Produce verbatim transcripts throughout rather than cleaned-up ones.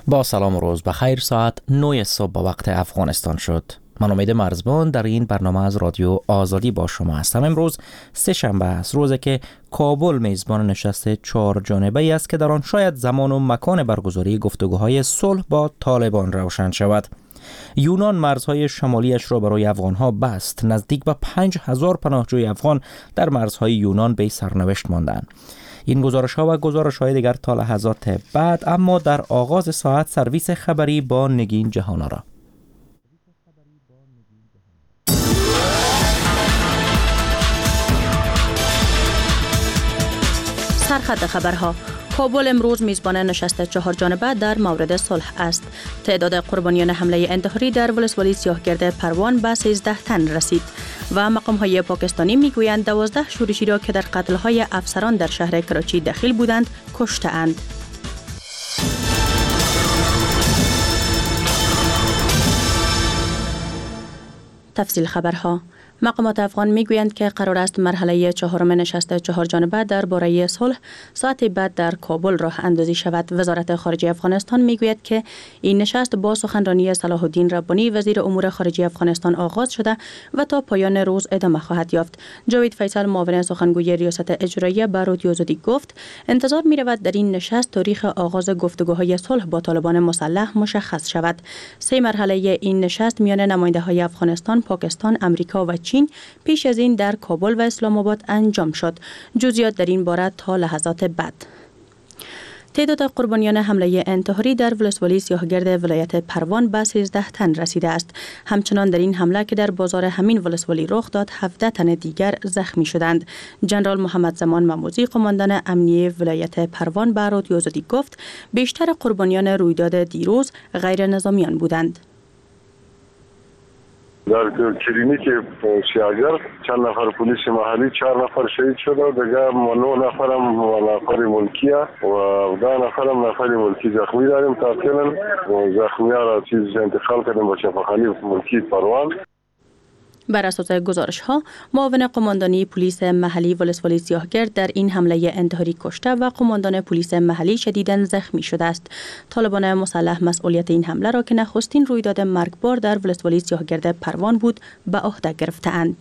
با سلام و روز بخیر. ساعت نه صبح با وقت افغانستان شد. من امید مرزبان در این برنامه از رادیو آزادی با شما هستم. امروز سه شنبه است، روزی که کابل میزبان نشست چهار جانبه است که در آن شاید زمان و مکان برگزاری گفتگوهای صلح با طالبان روشن شود. یونان مرزهای شمالیش را برای افغانها بست. نزدیک به پنج هزار پناهجوی افغان در مرزهای یونان به سرنوشت ماندند. این گزارش ها و گزارش های دیگر تا لحظات بعد، اما در آغاز ساعت سرویس خبری با نگین جهانارا. سرخط خبرها. کابل امروز میزبان نشست چهار جانبه در مورد صلح است. تعداد قربانیان حمله انتحاری در ولسوالی سیاهگرد پروان به سیزده تن رسید و مقام‌های پاکستانی میگویند دوازده شورشی را که در قتل‌های افسران در شهر کراچی دخیل بودند کشته‌اند. تفصیل خبرها. مقامات افغان میگویند که قرار است مرحله چهارم نشست چهار جانبه درباره صلح ساعت بعد در کابل راه اندازی شود. وزارت خارجه افغانستان میگوید که این نشست با سخنرانی صلاح الدین ربانی وزیر امور خارجه افغانستان آغاز شده و تا پایان روز ادامه خواهد یافت. جاوید فیصل معاون سخنگوی ریاست اجرایی به رادیو آزادی گفت انتظار می رود در این نشست تاریخ آغاز گفتگوهای صلح با طالبان مسلح مشخص شود. سه مرحله این نشست میان نماینده‌های افغانستان، پاکستان، امریکا و چین پیش از این در کابل و اسلام آباد انجام شد. جزئیات در این باره تا لحظات بعد. تعداد قربانیان حمله انتحاری در ولسوالی سیاهگرد ولایت پروان به سیزده تن رسیده است. همچنان در این حمله که در بازار همین ولسوالی رخ داد، هفده تن دیگر زخمی شدند. جنرال محمد زمان مموزی قماندان امنیه ولایت پروان به رادیو آزادی گفت بیشتر قربانیان رویداد دیروز غیر نظامیان بودند. در کلینیک سیاهگرد چند نفر پلیس محلی، چهار نفر شهید شده، دیگر نه نفر هم نفر ملکی و ده نفر هم نفر ملکی زخمی داریم. تاکیداً زخمی ها را چیز انتقال کردیم به شفاخانه ملکی پروان. بر اساس گزارش ها، معاون قماندانی پلیس محلی ولسوالی سیاهگرد در این حمله انتحاری کشته و قماندان پلیس محلی شدیداً زخمی شده است. طالبان مسلح مسئولیت این حمله را که نخستین رویداد مرگبار در ولسوالی سیاهگرد پروان بود به عهده گرفته‌اند.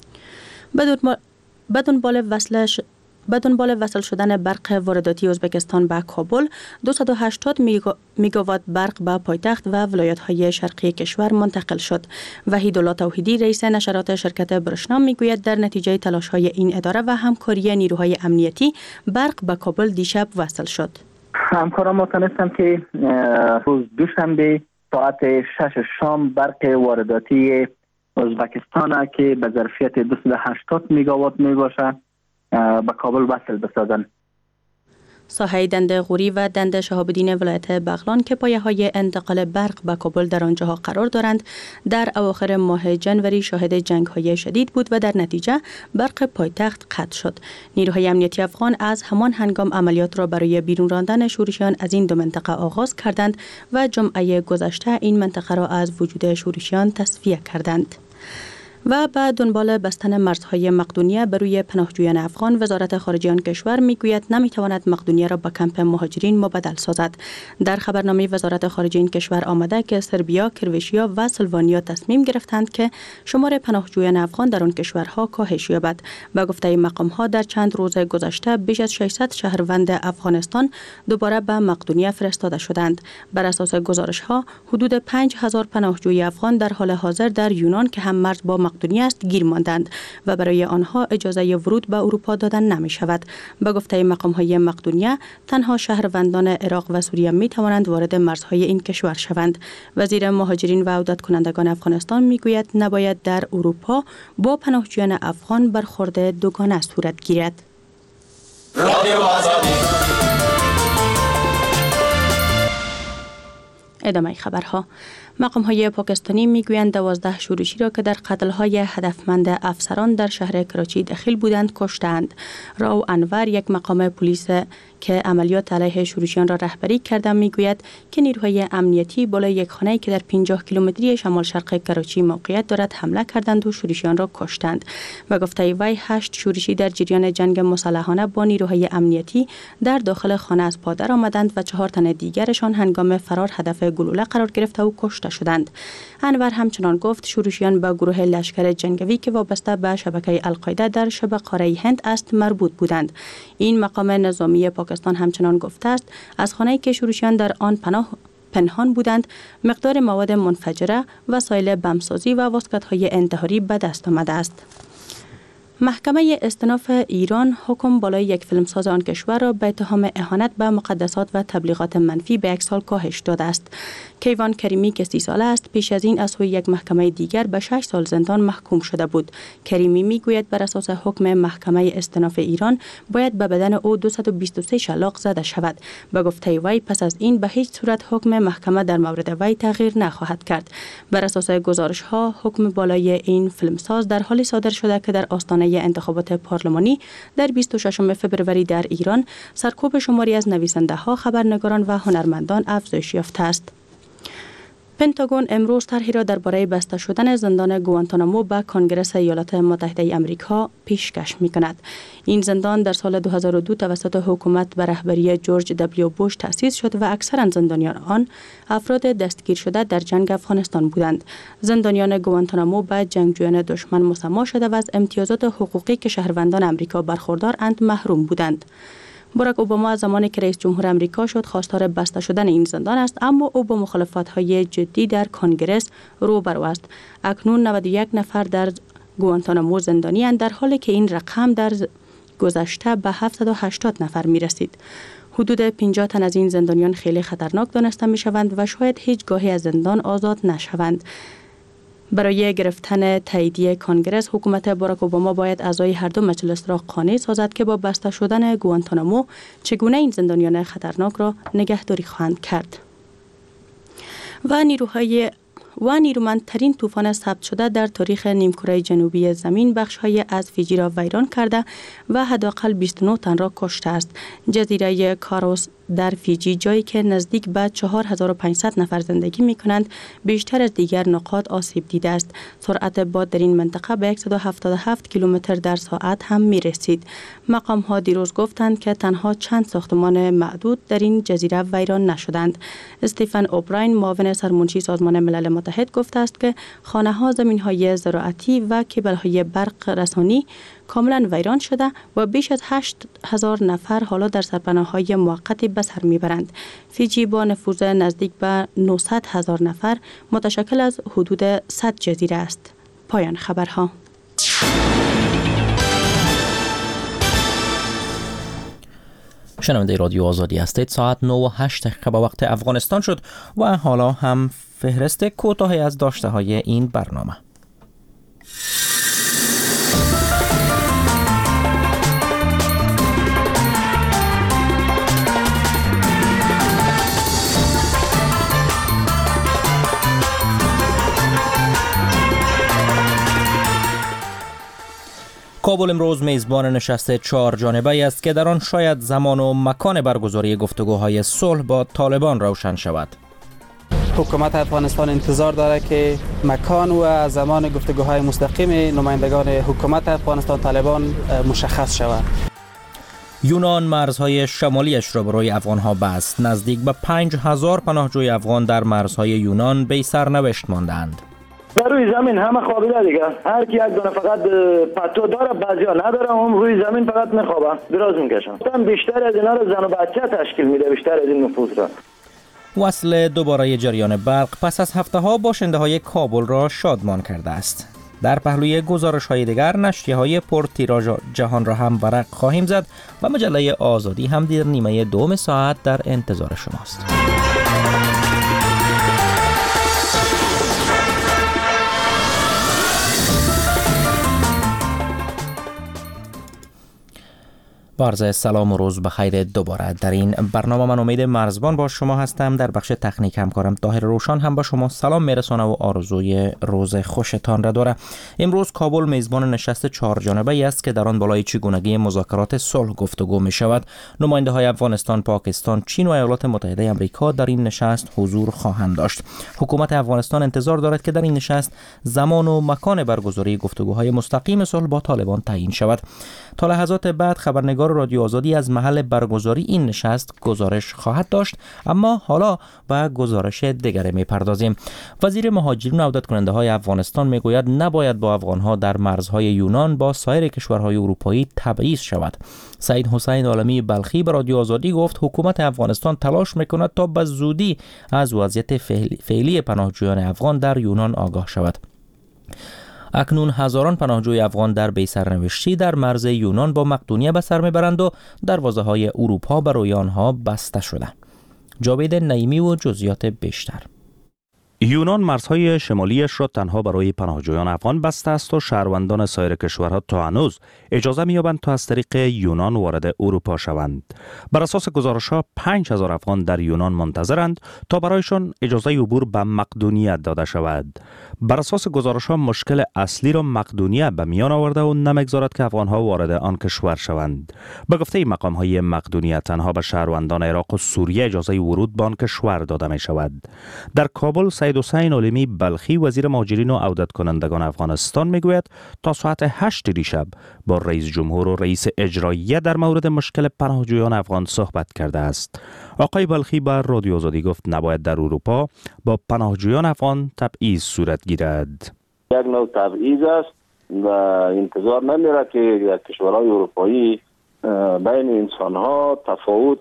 به دنبال وصلش به دنبال وصل شدن برق وارداتی ازبکستان به کابل، دویست و هشتاد میگاوات برق به پایتخت و ولایت‌های شرقی کشور منتقل شد. وحیدالله توحیدی رئیس نشرات شرکت برشنا میگوید در نتیجه تلاش‌های این اداره و همکاری نیروهای امنیتی برق به کابل دیشب وصل شد. همکاران ما تونستن که روز دوشنبه ساعت شش شام برق وارداتی ازبکستان که به ظرفیت دویست و هشتاد میگاوات میباشد به کابل وصل بسازند. ساحه دند غوری و دند شهاب الدین ولایت بغلان که پایه‌های انتقال برق به کابل در آنجاها قرار دارند، در اواخر ماه جنوری شاهد جنگ‌های شدید بود و در نتیجه برق پایتخت قطع شد. نیروهای امنیتی افغان از همان هنگام عملیات را برای بیرون راندن شورشیان از این دو منطقه آغاز کردند و جمعه گذشته این منطقه را از وجود شورشیان تصفیه کردند. و بعد دنبال بستن مرزهای مقدونیه بر روی پناهجویان افغان، وزارت خارجه آن کشور میگوید نمیتواند مقدونیه را به کمپ مهاجرین مبدل سازد. در خبرنامه وزارت خارجه این کشور آمده که سربیا، کرواتیا و سلوانیا تصمیم گرفتند که شمار پناهجویان افغان در آن کشورها کاهش یابد. به گفته مقام‌ها در چند روز گذشته بیش از ششصد شهروند افغانستان دوباره به مقدونیه فرستاده شدند. بر اساس گزارش‌ها حدود پنج هزار پناهجوی افغان در حال حاضر در یونان که هم مرز با مقدونیه است گیر ماندند و برای آنها اجازه ورود به اروپا دادن نمی شود. به گفته مقام‌های مقدونیه تنها شهروندان عراق و سوریه می توانند وارد مرزهای این کشور شوند. وزیر مهاجرین و عودت کنندگان افغانستان می گوید نباید در اروپا با پناهجویان افغان برخورد دوگانه صورت گیرد. ادامه خبرها. مقام‌های پاکستانی میگویند دوازده شورشی را که در قتل‌های هدفمند افسران در شهر کراچی دخیل بودند کشتند. راو انور، یک مقام پلیس که عملیات علیه شورشیان را رهبری کرده، میگوید که نیروهای امنیتی بالای یک خانه‌ای که در پنجاه کیلومتری شمال شرق کراچی موقعیت دارد حمله کردند و شورشیان را کشتند. و گفته وی هشت شورشی در جریان جنگ مسلحانه با نیروهای امنیتی در داخل خانه از پا درآمدند و چهار تن دیگرشان هنگام فرار هدف گلوله قرار گرفته و کشته شدند. انور همچنان گفت شورشیان به گروه لشکر جنگی که وابسته به شبکه القاعده در شبه قاره هند است مربوط بودند. این مقام نظامی پاکستان همچنان گفته است از خانه‌ای که شورشیان در آن پناه پنهان بودند مقدار مواد منفجره، وسایل بمبسازی و واسکت‌های انتحاری به دست آمده است. محکمه استئناف ایران حکم بالای یک فیلمساز آن کشور را به اتهام اهانت به مقدسات و تبلیغات منفی به یک سال کاهش داده است. کیوان کریمی که سی ساله است پیش از این از سوی یک محکمه دیگر به شش سال زندان محکوم شده بود. کریمی میگوید بر اساس حکم محکمه استئناف ایران باید به بدن او دویست و بیست و سه شلاق زده شود. به گفته وی پس از این به هیچ صورت حکم محکمه در مورد وی تغییر نخواهد کرد. بر اساس گزارش ها حکم بالای این فیلمساز در حالی صادر شده که در آستانه انتخابات پارلمانی در بیست و ششم فوریه در ایران سرکوب شماری از نویسنده ها، خبرنگاران و هنرمندان افزایش یافته است. پنتاگون امروز طرحی را درباره بسته شدن زندان گوانتانامو به کنگره ایالات متحده آمریکا پیشکش می‌کند. این زندان در سال دو هزار و دو توسط حکومت به رهبری جورج دبلیو بوش تأسیس شد و اکثر زندانیان آن افراد دستگیر شده در جنگ افغانستان بودند. زندانیان گوانتانامو به جنگجویان دشمن مسما شده و از امتیازات حقوقی که شهروندان آمریکا برخوردارند محروم بودند. باراک اوباما زمانی که رئیس جمهور آمریکا شد خواستار بسته شدن این زندان است، اما او با مخالفت‌های جدی در کنگره روبرو است. اکنون نود و یک نفر در گوانتانامو زندانی اند، در حالی که این رقم در گذشته به هفتصد و هشتاد نفر می رسید. حدود پنجاه تن از این زندانیان خیلی خطرناک دانسته می شوند و شاید هیچ گاهی از زندان آزاد نشوند. برای گرفتن تاییدیه کنگره حکومت باراک اوباما باید اعضای هر دو مجلس را قانع سازد که با بسته شدن گوانتانامو چگونه این زندانیان خطرناک را نگهداری خواهند کرد. و نیروهای و نیرومندترین طوفان ثبت شده در تاریخ نیمکره جنوبی زمین بخش‌های از فیجی را ویران کرده و حداقل بیست و نه تن را کشته است. جزیره کاروس در فیجی، جایی که نزدیک به چهار هزار و پانصد نفر زندگی می‌کنند، بیشتر از دیگر نقاط آسیب دیده است. سرعت باد در این منطقه به صد و هفتاد و هفت کیلومتر در ساعت هم می‌رسید. مقام‌ها دیروز گفتند که تنها چند ساختمان معدود در این جزیره ویران نشدند. استیفن اوبراین، معاون سرمنشی سازمان ملل متحد، گفته است که خانه‌ها، زمین‌های زراعتی و کیبل‌های برق رسانی کاملا ویران شده و بیش از هشت هزار نفر حالا در سرپناه‌های موقتی به سر میبرند. فیجی با نفوذ نزدیک به نهصد هزار نفر متشکل از حدود صد جزیره است. پایان خبرها. شنونده رادیو آزادی هستید. ساعت نه و هشت دقیقه به وقت افغانستان شد و حالا هم فهرست کوتاهی از داشته های این برنامه. کابل امروز میزبان نشست چهار جانبه‌ای است که در آن شاید زمان و مکان برگزاری گفتگوهای صلح با طالبان روشن شود. حکومت افغانستان انتظار داره که مکان و زمان گفتگوهای مستقیم نمایندگان حکومت افغانستان طالبان مشخص شود. یونان مرزهای شمالیش را برای افغانها بست. نزدیک به پنج هزار پناهجوی افغان در مرزهای یونان بی سرنوشت ماندند. در روی زمین همه خوابیده دیگه، هر کی یک دونه فقط پتو داره، بعضیا نداره، هم روی زمین فقط میخوابه، دراز میکشن. بیشتر از اینا رو زن و بچه تشکیل میده، بیشتر از این نفوس را. وصل دوباره جریان برق پس از هفته ها باشنده های کابل را شادمان کرده است. در پهلوی گزارش های دیگر نشریه های پرتیراژ جهان را هم ورق خواهیم زد و مجله آزادی هم در نیمه دوم ساعت در انتظار شماست. عرض سلام و روز بخیر دوباره. در این برنامه من امید مرزبان با شما هستم. در بخش تکنیک همکارم طاهر روشن هم با شما سلام میرسانه و آرزوی روز خوشتان را داره. امروز کابل میزبان نشست چهار جانبه است که در آن بالای چگونگی مذاکرات صلح گفتگو می شود. نماینده های افغانستان، پاکستان، چین و ایالات متحده آمریکا در این نشست حضور خواهند داشت. حکومت افغانستان انتظار دارد که در این نشست زمان و مکان برگزاری گفتگوهای مستقیم صلح با طالبان تعیین شود. تا لحظات بعد خبرنگار رادیو آزادی از محل برگزاری این نشست گزارش خواهد داشت، اما حالا به گزارش دیگری میپردازیم. وزیر مهاجرین و عودت کننده های افغانستان میگوید نباید با افغانها در مرزهای یونان با سایر کشورهای اروپایی تبعیض شود. سعید حسین عالمی بلخی به رادیو آزادی گفت حکومت افغانستان تلاش میکند تا به زودی از وضعیت فعلی پناهجویان افغان در یونان آگاه شود. اکنون هزاران پناهجوی افغان در بی‌سرنوشتی در مرز یونان با مقدونیه به سر میبرند و دروازه‌های اروپا برای آنها بسته شده. جاوید نعیمی و جزئیات بیشتر. یونان مرزهای شمالیش را تنها برای پناهجویان افغان بسته است و شهروندان سایر کشورها تا هنوز اجازه می‌یابند تا از طریق یونان وارد اروپا شوند. بر اساس گزارش‌ها پنج هزار افغان در یونان منتظرند تا برایشان اجازه عبور به مقدونیه داده شود. بر اساس گزارش‌ها مشکل اصلی را مقدونیه به میان آورده و نمی‌گذارد که افغان‌ها وارد آن کشور شوند. به گفته مقام‌های مقدونیه تنها به شهروندان عراق و سوریه اجازه ورود به آن کشور داده می‌شود. در کابل سعید حسین عالمی بلخی وزیر مهاجرین و عودت کنندگان افغانستان میگوید تا ساعت هشت دیشب با رئیس جمهور و رئیس اجراییه در مورد مشکل پناهجویان افغان صحبت کرده است. آقای بلخی بر رادیو آزادی گفت نباید در اروپا با پناهجویان افغان تبعیض صورت گیرد. یک نوع تبعیض است و انتظار نمیره که کشورهای اروپایی بین انسانها تفاوت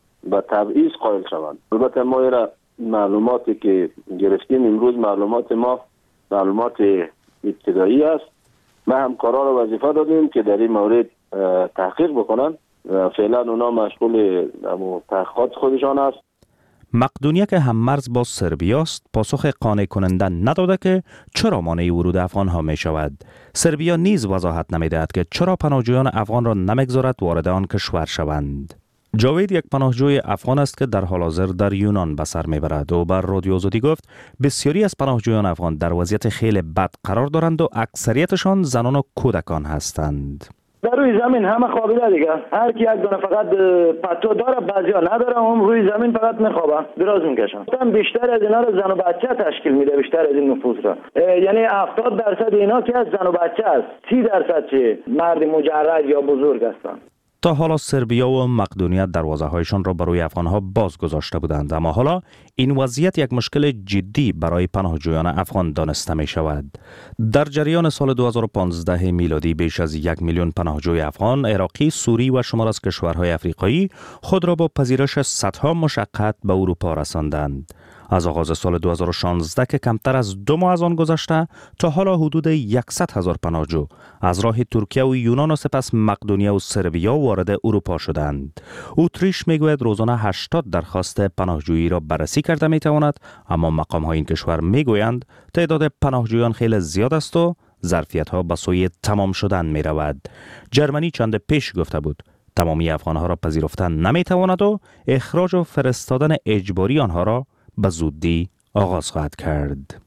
و تبعیض قائل شوند. البته ما ایره معلوماتی که گرفتیم امروز معلومات ما معلومات ابتدایی است. ما همکارا را وظیفه دادیم که در این مورد تحقیق بکنن و فعلا اونا مشغول تحقیقات خودشان است. مقدونیه که هم مرز با سربیا است پاسخ قانع کننده نداده که چرا مانع ورود افغان ها می شود. سربیا نیز وضاحت نمی دهد که چرا پناهجویان افغان را نمیگذارد وارد آن کشور شوند. جاوید یک پناهجوی افغان است که در حال حاضر در یونان به سر میبرد و بر رادیو آزادی گفت بسیاری از پناهجویان افغان در وضعیت خیلی بد قرار دارند و اکثریتشان زنان و کودکان هستند. در روی زمین همه خوابیده دیگه، هر کی یک دونه فقط پتو داره بعضیا نداره، اون روی زمین فقط میخوابه دراز میکشن. هم بیشتر از اینا رو زن و بچه تشکیل میده، بیشتر از این نفوس را، یعنی هفتاد درصد اینا که از زن و بچه است، سی درصد چه مرد مجرد یا بزرگ هستند. تا حالا سربیا و مقدونیه دروازه‌هایشان را برای افغان‌ها باز گذاشته بودند، اما حالا این وضعیت یک مشکل جدی برای پناهجویان افغان دانسته می شود. در جریان سال دو هزار و پانزده میلادی بیش از یک میلیون پناهجوی افغان، عراقی، سوری و شمار از کشورهای افریقایی خود را با پذیرش صدها مشقت به اروپا رساندند. از آغاز سال دو هزار و شانزده که کمتر از دو ماه از آن گذشته تا حالا حدود صد هزار پناهجو از راه ترکیه و یونان و سپس مقدونیه و سربیا وارد اروپا شدند. اتریش میگوید روزانه هشتاد درخواست پناهجویی را بررسی کرده میتواند، اما مقام های این کشور میگویند تعداد پناهجویان خیلی زیاد است و ظرفیت ها به سوی تمام شدن می رود. جرمنی چند پیش گفته بود تمامی افغان ها را پذیرفتن نمیتواند و اخراج و فرستادن اجباری آنها را به زودی آغاز خواهد کرد.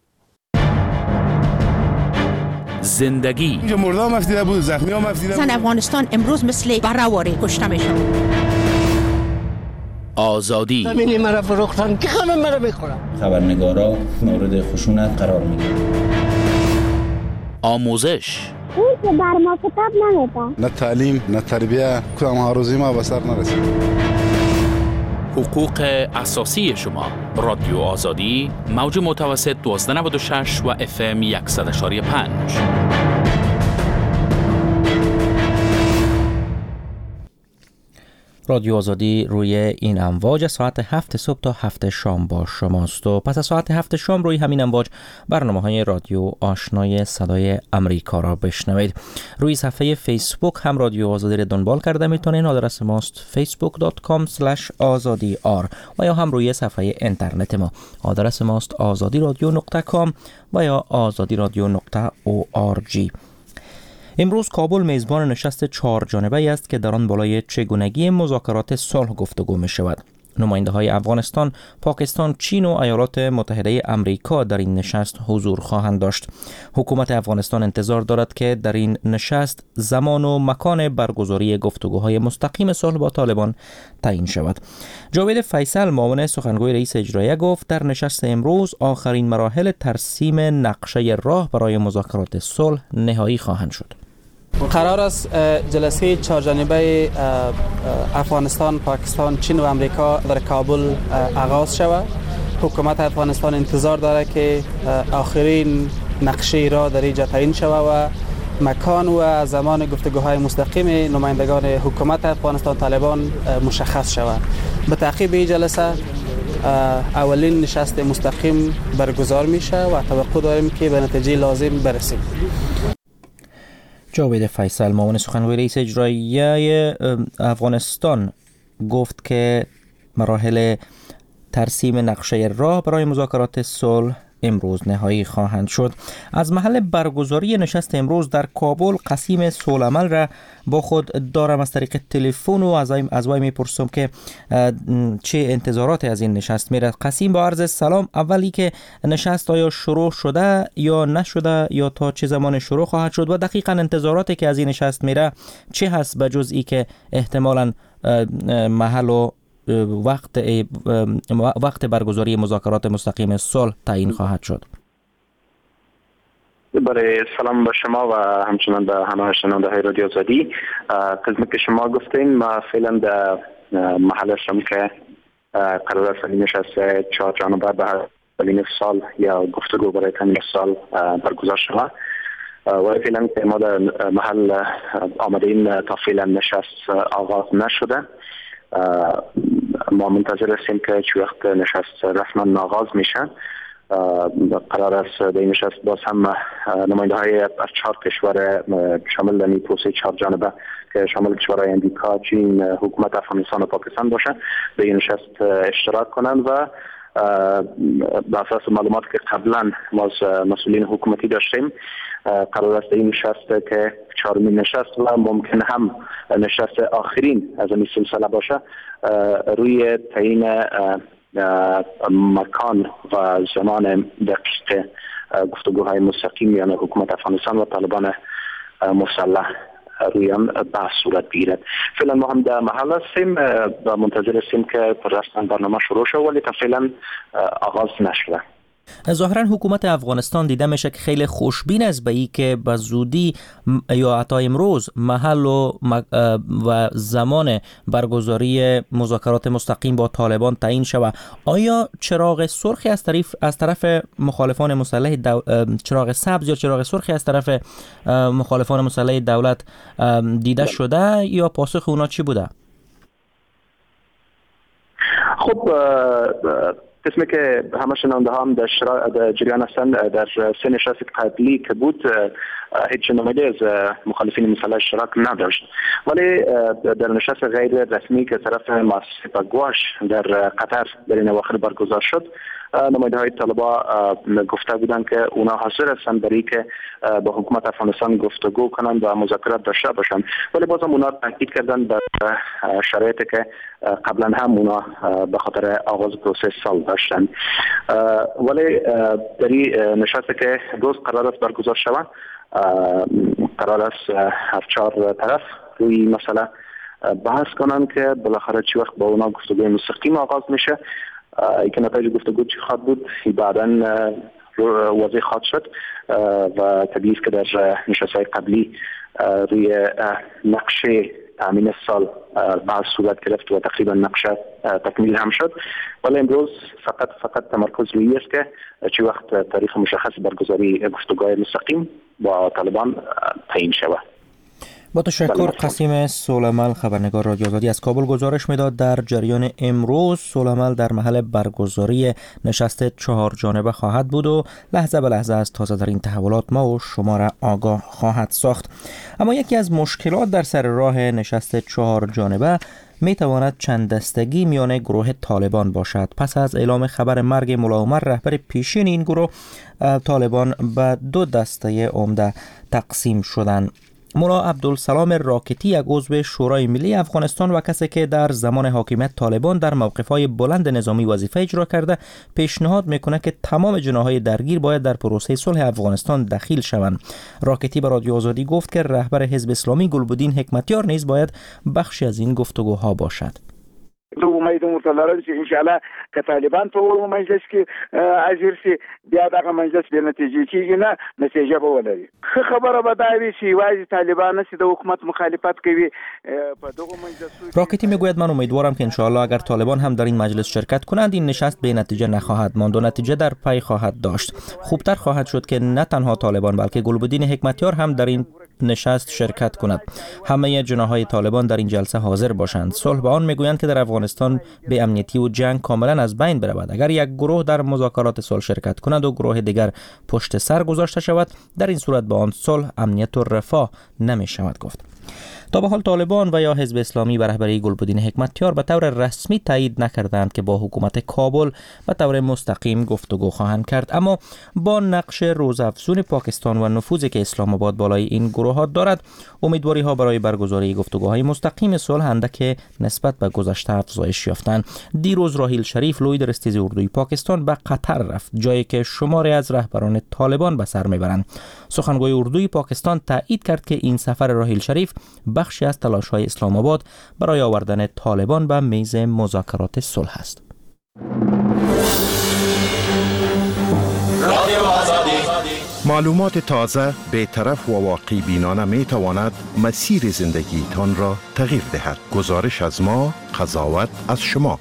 زندگی اینجا مرده هم افتیده بود، زخمی هم افتیده بود. زن افغانستان امروز مثل برهواری کشته میشن. آزادی زمینی مرا فروختن که همه مرا بخورن. خبرنگارا مورد خشونت قرار میگیرن. آموزش اون که بر ما کتاب نمیده. نه تعلیم نه تربیه، کدام هاروزی ما به سر نرسید. حقوق اساسی شما. رادیو آزادی موج متوسط دوازده نود و شش و اف ام صد و پنج. رادیو آزادی روی این امواج ساعت هفت صبح تا هفت شام با شماست و پس از ساعت هفت شام روی همین امواج برنامه های رادیو آشنای صدای امریکا را بشنوید. روی صفحه فیسبوک هم رادیو آزادی را دنبال کرده میتونین. آدرس ماست فیسبوک دات کام اسلش آزادی آر و یا هم روی صفحه اینترنت ما آدرس ماست آزادی رادیو نقطه کام و یا آزادی رادیو نقطه او آر جی. امروز کابل میزبان نشست چهار جانبه است که در آن بالای چگونگی مذاکرات صلح گفتگو می شود. نماینده های افغانستان، پاکستان، چین و ایالات متحده آمریکا در این نشست حضور خواهند داشت. حکومت افغانستان انتظار دارد که در این نشست زمان و مکان برگزاری گفتگوهای مستقیم صلح با طالبان تعیین شود. جاوید فیصل، معاون سخنگوی رئیس اجراییه، گفت در نشست امروز آخرین مراحل ترسیم نقشه راه برای مذاکرات صلح نهایی خواهند شد. قرار است جلسه چهار جانبه افغانستان، پاکستان، چین و امریکا در کابل آغاز شود. حکومت افغانستان انتظار داره که آخرین نقشه را در اینجا تعیین شود و مکان و زمان گفتگوهای مستقیم نمایندگان حکومت افغانستان طالبان مشخص شود. به تعقیب این جلسه اولین نشست مستقیم برگزار میشه و توقع داریم که به نتیجه لازم برسیم. جاوید فیصل، معاون سخنگوی رئیس اجراییه افغانستان، گفت که مراحل ترسیم نقشه راه برای مذاکرات صلح امروز نهایی خواهند شد. از محل برگزاری نشست امروز در کابل قسیم صلح‌عمل را با خود دارم از طریق تلفن و از از وی میپرسم که چه انتظاراتی از این نشست میره. قسیم، با عرض سلام. اولی که نشست آیا شروع شده یا نشده یا تا چه زمان شروع خواهد شد و دقیقاً انتظاراتی که از این نشست میره چه هست، به جز ای که احتمالاً محل و وقت وقت برگزاری مذاکرات مستقیم صلح تعیین خواهد شد؟ برای سلام به شما و همچنان به همه شنونده های رادیو آزادی. قسمی که شما گفتین، ما فعلا در محل هستم که قرار است نشست چهار جانبه به اولین سال یا گفتگو برای تامین سال برگزار شود و فعلا که ما در محل آمده این تا فعلا نشست آغاز نشده. ما منتظر هستیم که چه وقت نشست رسما آغاز میشه. قرار است در این نشست باز هم نماینده های از چهار کشور شامل در این پروسه چهار جانبه که شامل کشورهای امریکا، چین، حکومت افغانستان و پاکستان باشند به این نشست اشتراک کنند و به اساس معلومات که قبلا ما از مسئولین حکومتی داشتیم قرار است این نشست که چهارمین نشست و ممکن هم نشست آخرین از این سلسله باشه روی تعیین مکان و زمان دقیق گفتگوهای مستقیم میان حکومت افغانستان و طالبان مسلح روی آن بحث صورت بگیرد. فعلا ما هم در محل هستیم و منتظر هستیم که رسما برنامه شروع شد ولی تا فعلا آغاز نشده. ظاهرا حکومت افغانستان دیده میشه که خیلی خوشبین است به این که به زودی یا حتی امروز محل و, و زمان برگزاری مذاکرات مستقیم با طالبان تعیین شود. آیا چراغ سرخی از طرف از طرف مخالفان مسلح دو... چراغ سبز یا چراغ سرخی از طرف مخالفان مسلح دولت دیده شده یا پاسخ اونا چی بوده؟ خب قسمی که همه شنونده هم در, شرا... در جریان هستند در سه نشست قبلی که بود هیچ نماینده از مخالفین مسلح اشتراک نداشت، ولی در نشست غیر رسمی که طرف مؤسسه پگواش در قطر در این اواخر برگزار شد نماینده های طالبا گفته بودند که اونا حاضر هستند برای که با حکومت افغانستان گفتگو کنند و مذاکرات داشته باشند، ولی بازم اونا تاکید کردند بر شرایطی که قبلا هم اونا به خاطر آغاز پروسه سال داشتند. ولی در این نشستی که روز قرار است برگزار شود قرار است هر چهار طرف روی مسئله بحث کنند که بالاخره چی وقت با اونا گفتگوی مستقیم آغاز میشه. ای که نتایج گفتگو چی خواهد بود بعداً واضح خواهد شد و طبیعی است که در نشست‌های قبلی روی نقشه تامین سال بحث صورت گرفت و تقریبا نقشه تکمیل هم شد، ولی امروز فقط فقط تمرکز روی است که چی وقت تاریخ مشخص برگزاری گفتگوهای مستقیم با طالبان تعیین شود. با تشکر. قسیم صلح‌عمل، خبرنگار رادیو آزادی از کابل گزارش میداد. در جریان امروز صلح‌عمل در محل برگزاری نشست چهار جانبه خواهد بود و لحظه به لحظه از تازه ترین تحولات ما و شما را آگاه خواهد ساخت. اما یکی از مشکلات در سر راه نشست چهار جانبه می تواند چند دستگی میان گروه طالبان باشد. پس از اعلام خبر مرگ ملا عمر، رهبر پیشین این گروه، طالبان به دو دسته عمده تقسیم شدند. مولا عبدالسلام راکتی، یک عضو شورای ملی افغانستان و کسی که در زمان حاکمیت طالبان در موقف‌های بلند نظامی وظیفه اجرا کرده، پیشنهاد میکنه که تمام جناح‌های درگیر باید در پروسه صلح افغانستان دخیل شوند. راکتی به رادیو آزادی گفت که رهبر حزب اسلامی گلبدین حکمتیار نیز باید بخشی از این گفتگوها باشد. زه امید ورته لرم چې انشاءالله که طالبان په مجلس کې حاضر شي بیا دغه مجلس به نتیجه کېږي نه نتیجه به ولري. ښه خبره به دا وي چې یوازې طالبان نشي د حکومت مخالفت کوي په دغه مجلس. راکتی میگوید من امیدوارم که انشاءالله اگر طالبان هم در این مجلس شرکت کنند این نشست به نتیجه نخواهد ماند و نتیجه در پی خواهد داشت. خوبتر خواهد شد که نه تنها طالبان بلکه گلبدین حکمتیار هم در این نشست شرکت کند. همه جناح‌های طالبان در این جلسه حاضر باشند. صلح به آن میگویند که در افغانستان به امنیتی و جنگ کاملا از بین برود. اگر یک گروه در مذاکرات صلح شرکت کند و گروه دیگر پشت سر گذاشته شود، در این صورت به آن صلح، امنیت و رفاه نمی شود گفت. تا به حال طالبان و یا حزب اسلامی به رهبری گلبدین حکمتیار به طور رسمی تایید نکردند که با حکومت کابل به طور مستقیم گفتگو خواهند کرد، اما با نقش روزافزون پاکستان و نفوذی که اسلام آباد بالای این گروه ها دارد، امیدواری ها برای برگزاری گفتگوهای مستقیم صلح اندک نسبت به گذشته افزایش یافتند. دیروز راحیل شریف لوی درستیز اردوی پاکستان به قطر رفت، جایی که شماری از رهبران طالبان به سر میبرند. سخنگوی اردوی پاکستان تایید کرد که این سفر راحیل شریف بخشی از تلاش‌های اسلام آباد برای آوردن طالبان به میز مذاکرات صلح است. معلومات تازه، بی‌طرف و واقعی بینانه می تواند مسیر زندگی تان را تغییر دهد. گزارش از ما، قضاوت از شما.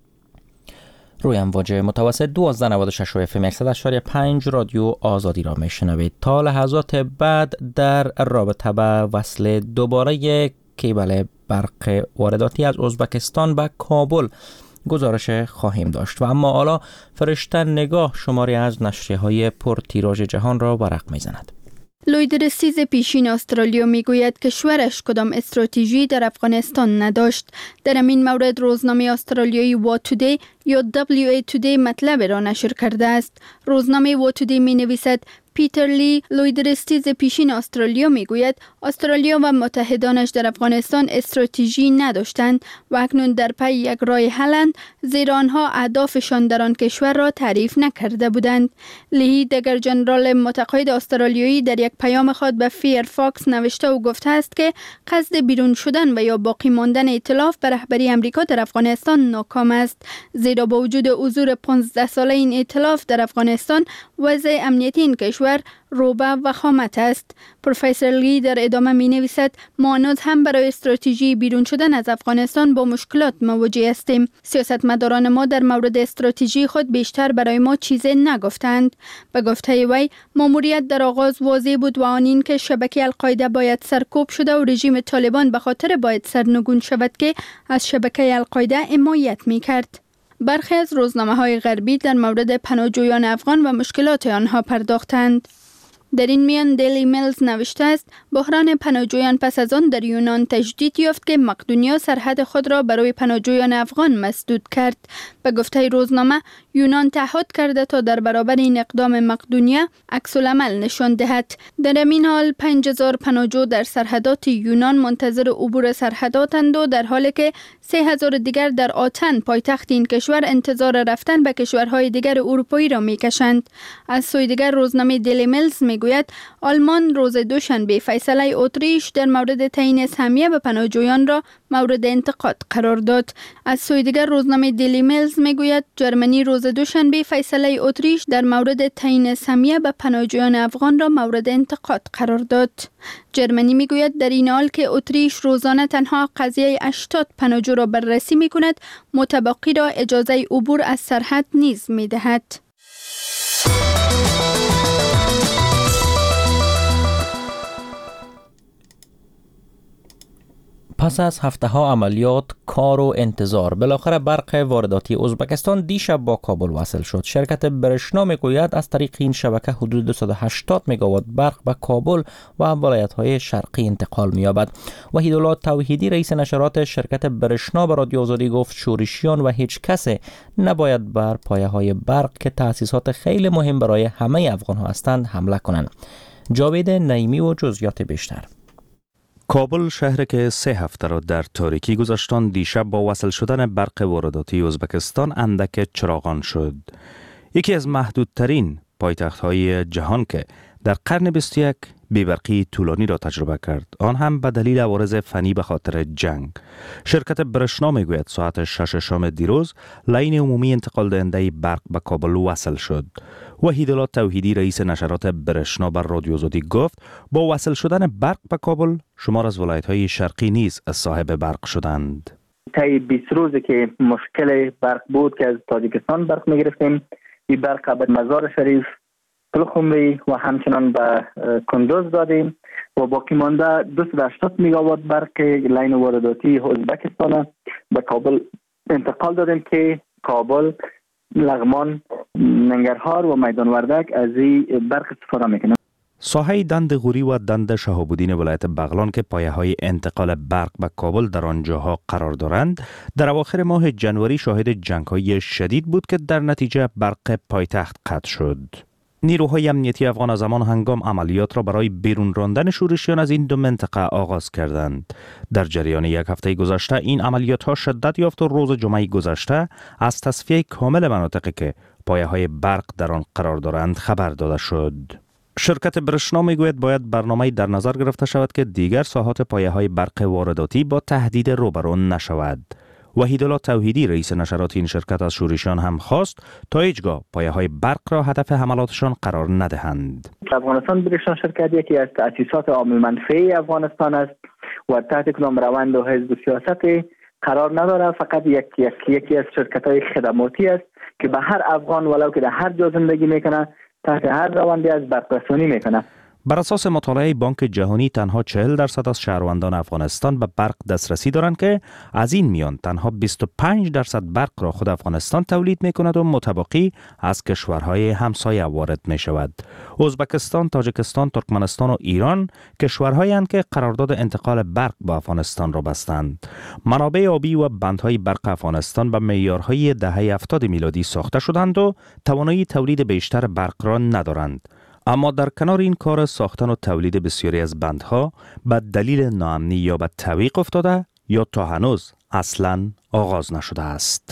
روی امواج متوسط دوازده نود و شش و اف ام صد و پنج رادیو آزادی را میشنوید. تا لحظات بعد در رابطه به وصل دوباره کیبل برق وارداتی از ازبکستان به کابل گزارش خواهیم داشت و اما حالا فرشته نگاه شماری از نشریه‌های پرتیراژ جهان را ورق میزند. لوی درستیز پیشین استرالیا میگوید کشورش کدام استراتژی در افغانستان نداشت. در این مورد روزنامه استرالیایی وات تودی یا دبلیو ای تودی مطلب را نشر کرده است. روزنامه وات تودی می نویسد پیتر لی، لوی درستیز پیشین استرالیا میگوید استرالیا و متحدانش در افغانستان استراتژی نداشتند و اکنون در پی یک راه حلند، زیرا آنها اهدافشان در آن کشور را تعریف نکرده بودند. لی دگر جنرال متقاعد استرالیایی در یک پیام خود به فیرفاکس نوشته و گفته است که قصد بیرون شدن و یا باقی ماندن ائتلاف به رهبری امریکا در افغانستان ناکام است، زیرا با وجود حضور پانزده ساله این ائتلاف در افغانستان، وضع امنیتی این کشور روبه و خامت است. پروفسور لی در ادامه می نویسد ما هنوز هم برای استراتژی بیرون شدن از افغانستان با مشکلات مواجه هستیم. سیاستمداران ما در مورد استراتژی خود بیشتر برای ما چیزی نگفتند. به گفته وی ماموریت در آغاز واضح بود و آن این که شبکه القاعده باید سرکوب شده و رژیم طالبان به خاطر باید سرنگون شود که از شبکه القاعده حمایت می کرد. برخی از روزنامه‌های غربی در مورد پناهجویان افغان و مشکلات آنها پرداختند. در این میان دیلی میلز نوشته است بحران پناهجویان پس از آن در یونان تجدید یافت که مقدونیا سرحد خود را برای پناهجویان افغان مسدود کرد. به گفته روزنامه یونان تعهد کرده تا در برابر این اقدام مقدونیا عکس العمل نشان دهد. در این حال پنج هزار پناهجو در سرحدات یونان منتظر عبور سرحداتند و در حالی که سه هزار دیگر در آتن پایتخت این کشور انتظار رفتن به کشورهای دیگر اروپایی را میکشند. از سوی دیگر روزنامه دیلی میلز میگوید آلمان روز دوشنبه فیصله اتریش در مورد تعیین سهمیه به پناهجویان را مورد انتقاد قرار داد. از سوی دیگر روزنامه دیلی میلز میگوید جرمنی روز دوشنبه فیصله اتریش در مورد تعیین سهمیه به پناهجویان افغان را مورد انتقاد قرار داد. جرمنی میگوید در این حال که اتریش روزانه تنها قضیه هشتاد پناهجو را بررسی میکند، متبقی را اجازه عبور از سرحد نیز میدهد. پس از هفته ها عملیات، کار و انتظار، بالاخره برق وارداتی ازبکستان دیشب با کابل وصل شد. شرکت برشنا میگوید از طریق این شبکه حدود دویست و هشتاد مگاوات برق به کابل و ولایت‌های شرقی انتقال می‌یابد. وحیدالله توحیدی رئیس نشرات شرکت برشنا به رادیو آزادی گفت شورشیان و هیچ کسی نباید بر پایه‌های برق که تأسیسات خیلی مهم برای همه افغان‌ها هستند حمله کنند. جاوید نعیمی و جزئیات بیشتر. کابل شهر که سه هفته را در تاریکی گذاشتن دیشب با وصل شدن برق وارداتی ازبکستان اندک چراغان شد. یکی از محدودترین پایتخت‌های جهان که در قرن بیست و یک بی‌برقی طولانی را تجربه کرد، آن هم به دلیل عوارض فنی به خاطر جنگ. شرکت برشنا میگوید ساعت شش شام دیروز لاین عمومی انتقال دهنده برق به کابل وصل شد. وحیدالله توحیدی رئیس نشرات برشنا بر رادیو آزادی گفت با وصل شدن برق به کابل شمار از ولایت‌های شرقی نیز صاحب برق شدند. طی بیست روزی که مشکل برق بود که از تاجیکستان برق می‌گرفتیم، این برق به مزار شریف، پلخمری و همچنان به کندوز دادیم و باقی مانده دویست و هشتاد میگاوات برق لاین وارداتی ازبکستان به کابل انتقال دادیم که کابل، لغمان، ننگرهار و میدان وردک از این برق استفاده میکنند. ساحه دند غوری و دند شهاب الدین ولایت بغلان که پایه های انتقال برق به کابل در آنجاها قرار دارند، در اواخر ماه جنوری شاهد جنگ های شدید بود که در نتیجه برق پایتخت قطع شد. نیروهای امنیتی افغان از همان هنگام عملیات را برای بیرون راندن شورشیان از این دو منطقه آغاز کردند. در جریان یک هفته گذشته این عملیات ها شدت یافت و روز جمعه گذشته از تصفیه کامل مناطقی که پایه های برق در آن قرار دارند خبر داده شد. شرکت برشنا میگوید باید برنامه‌ای در نظر گرفته شود که دیگر ساحات پایه های برق وارداتی با تهدید روبرو نشود. وحیدالله توحیدی رئیس نشرات این شرکت از شورشیان هم خواست تا هیچگاه پایه های برق را هدف حملاتشان قرار ندهند. افغانستان برشنا شرکت یکی از تأسیسات عامل منفعه افغانستان است و تحت کدام روند و حزب سیاست قرار نداره. فقط یک یک یکی از شرکت‌های خدماتی است که به هر افغان ولو که در هر جا زندگی میکنه تحت هر روندی از برق رسانی میکنه. بر اساس مطالعه بانک جهانی تنها چهل درصد از شهروندان افغانستان به برق دسترسی دارند که از این میان تنها بیست و پنج درصد برق را خود افغانستان تولید میکند و متبقی از کشورهای همسایه وارد می شود. ازبکستان، تاجیکستان، ترکمنستان و ایران کشورهایی اند که قرارداد انتقال برق با افغانستان را بستند. منابع آبی و بندهای برق افغانستان به معیارهای دهه هفتاد میلادی ساخته شدند و توانایی تولید بیشتر برق را ندارند. اما در کنار این کار ساختن و تولید بسیاری از بندها به دلیل ناامنی یا به تعویق افتاده یا تا هنوز اصلاً آغاز نشده است.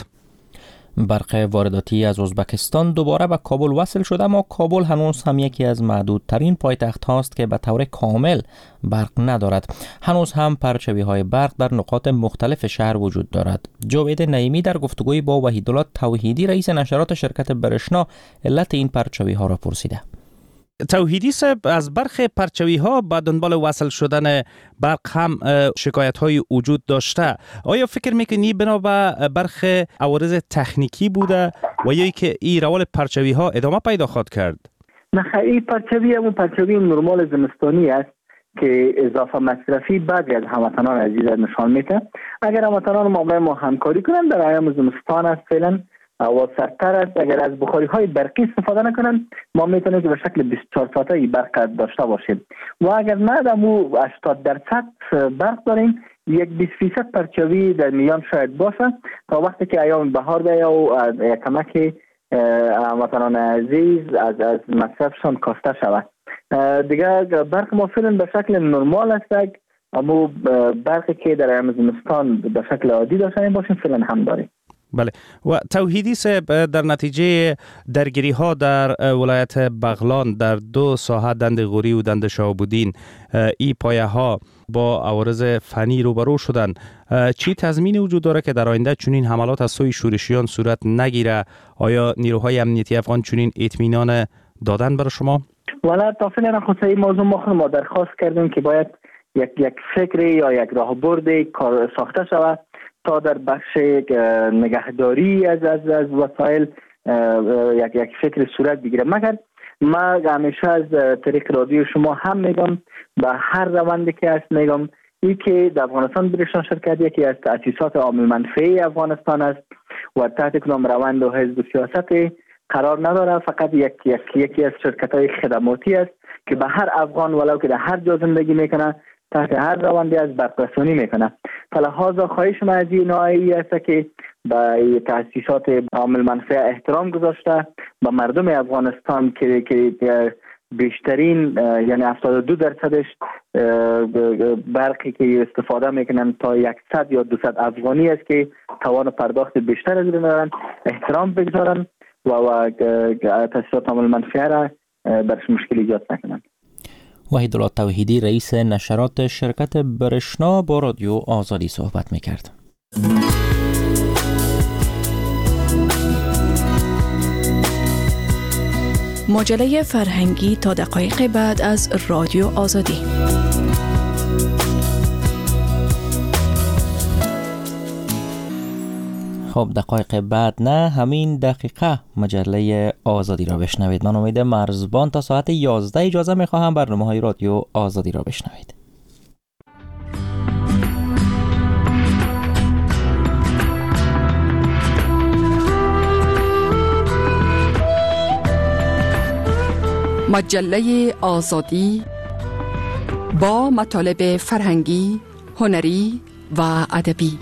برق وارداتی از ازبکستان دوباره به کابل وصل شده، اما کابل هنوز هم یکی از معدودترین پایتخت هاست که به طور کامل برق ندارد. هنوز هم پرچوی های برق در نقاط مختلف شهر وجود دارد. جاوید نعیمی در گفتگوی با وحیدالله توحیدی رئیس نشرات شرکت برشنا علت این پرچوی ها را پرسیده. توحیدی صاحب، از برخی پرچوی ها با دنبال وصل شدن برق هم شکایت های وجود داشته. آیا فکر میکنی بنا به برخی عوارض تکنیکی بوده و یا که این روال پرچوی ها ادامه پیدا خواهد کرد؟ نه، این پرچوی همون پرچوی نرمال زمستانی است که اضافه مصرفی بعضی از هموطنان عزیز نشان میده. اگر هموطنان ما ما همکاری کنند در ایام زمستان است فعلا و سرتر است، اگر از بخاری های برقی استفاده نکنند ما میتونیم که به شکل بیست و چهار ساعته برق داشته باشیم و اگر نه دمو هشتاد درصد برق داریم یک بیست فیصد پرچوی در میان شاید باشه تا وقتی که ایام بهار بیا و کمک هموطنان عزیز از از مصرفشان کاسته شود. دیگه برق ما فعلا به شکل نرمال است، اما برقی که در ایام زمستان به شکل عادی داشته باشیم فعلا هم داریم. بله. و توحیدی صاحب، در نتیجه درگیری ها در ولایت بغلان در دو ساحه دند غوری و دند شهاب الدین ای پایه ها با عوارض فنی روبرو شدن، چی تضمین وجود داره که در آینده چنین حملات از سوی شورشیان صورت نگیره؟ آیا نیروهای امنیتی افغان چنین اطمینان دادن برای شما؟ والا تا فعلا خود این موضوع ما درخواست کردیم که باید یک یک فکری یا یک راهبردی کار ساخته شود تا در بخش نگهداری از از از وسایل یک یک فکر صورت بگیره. مگر ما همیشه از طریق رادیو شما هم میگم به هر روندی که هست میگم این که در افغانستان برشنا شرکت یکی از تأسیسات عامل منفعه افغانستان است و تحت کدام روند و حزب سیاست قرار نداره. فقط یک یک یکی از شرکت‌های خدماتی است که به هر افغان ولو که در هر جا زندگی میکنه تحت هر روندی از برق رسانی میکنه. لحاظا خواهش من از این نوعی است که به تأسیسات عامل منفعه احترام گذاشته، به مردم افغانستان که که بیشترین یعنی هفتاد و دو درصدش برقی که استفاده میکنن تا صد یا دویست افغانی است که توان پرداخت بیشتر از دارن. احترام بگذارن و و تاثیرات عامل منفی را برش مشکل ایجاد نکنن. وحیدالله توحیدی رئیس نشرات شرکت برشنا با رادیو آزادی صحبت میکرد. مجله فرهنگی تا دقایق بعد از رادیو آزادی. خب دقایق بعد نه همین دقیقه مجله آزادی را بشنوید. من امید مرزبان تا ساعت یازده اجازه میخواهم برنامه های رادیو آزادی را بشنوید. مجله آزادی با مطالب فرهنگی، هنری و ادبی.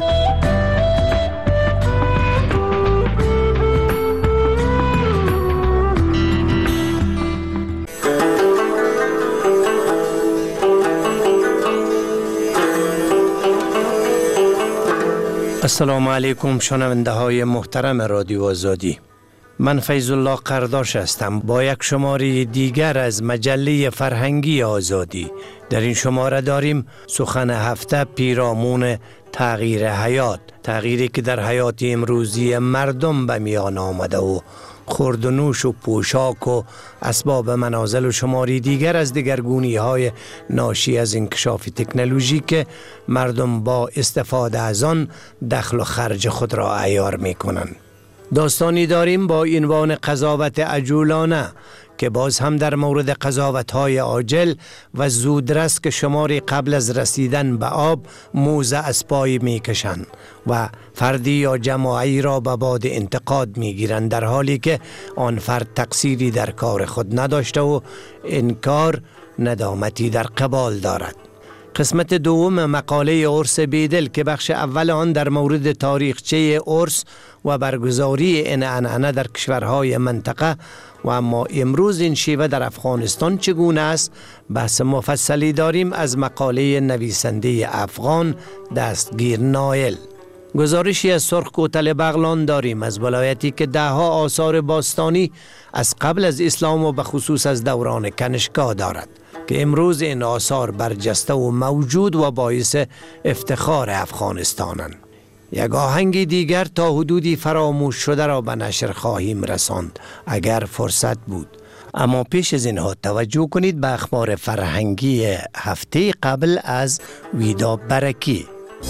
السلام علیکم شنونده های محترم رادیو آزادی. من فیض الله قرداش هستم با یک شماره دیگر از مجله فرهنگی آزادی. در این شماره داریم سخن هفته پیرامون تغییر حیات، تغییری که در حیات امروزی مردم به میان آمده و خورد و نوش و پوشاک و اسباب منازل و شماری دیگر از دگرگونی های ناشی از انکشاف تکنولوژی که مردم با استفاده از آن دخل و خرج خود را عیار می کنند. داستانی داریم با عنوان قضاوت عجولانه که باز هم در مورد قضاوت‌های عاجل و زودرس که شماری قبل از رسیدن به آب موزه از پای می‌کشند و فردی یا جماعی را به باد انتقاد می‌گیرند در حالی که آن فرد تقصیری در کار خود نداشته و انکار ندامتی در قبال دارد. قسمت دوم مقاله عرس بیدل که بخش اول آن در مورد تاریخچه عرس و برگزاری این عنعنه در کشورهای منطقه و اما امروز این شیوه در افغانستان چگونه است بحث مفصلی داریم از مقاله نویسنده افغان دستگیر نایل. گزارشی از سرخ کوتل بغلان داریم از ولایتی که دهها آثار باستانی از قبل از اسلام و به خصوص از دوران کنشگاه دارد که امروز این آثار برجسته و موجود و باعث افتخار افغانستانند. یک آهنگ دیگر تا حدودی فراموش شده را به نشر خواهیم رساند اگر فرصت بود. اما پیش از اینها توجه کنید به اخبار فرهنگی هفته قبل از ویدا برکی.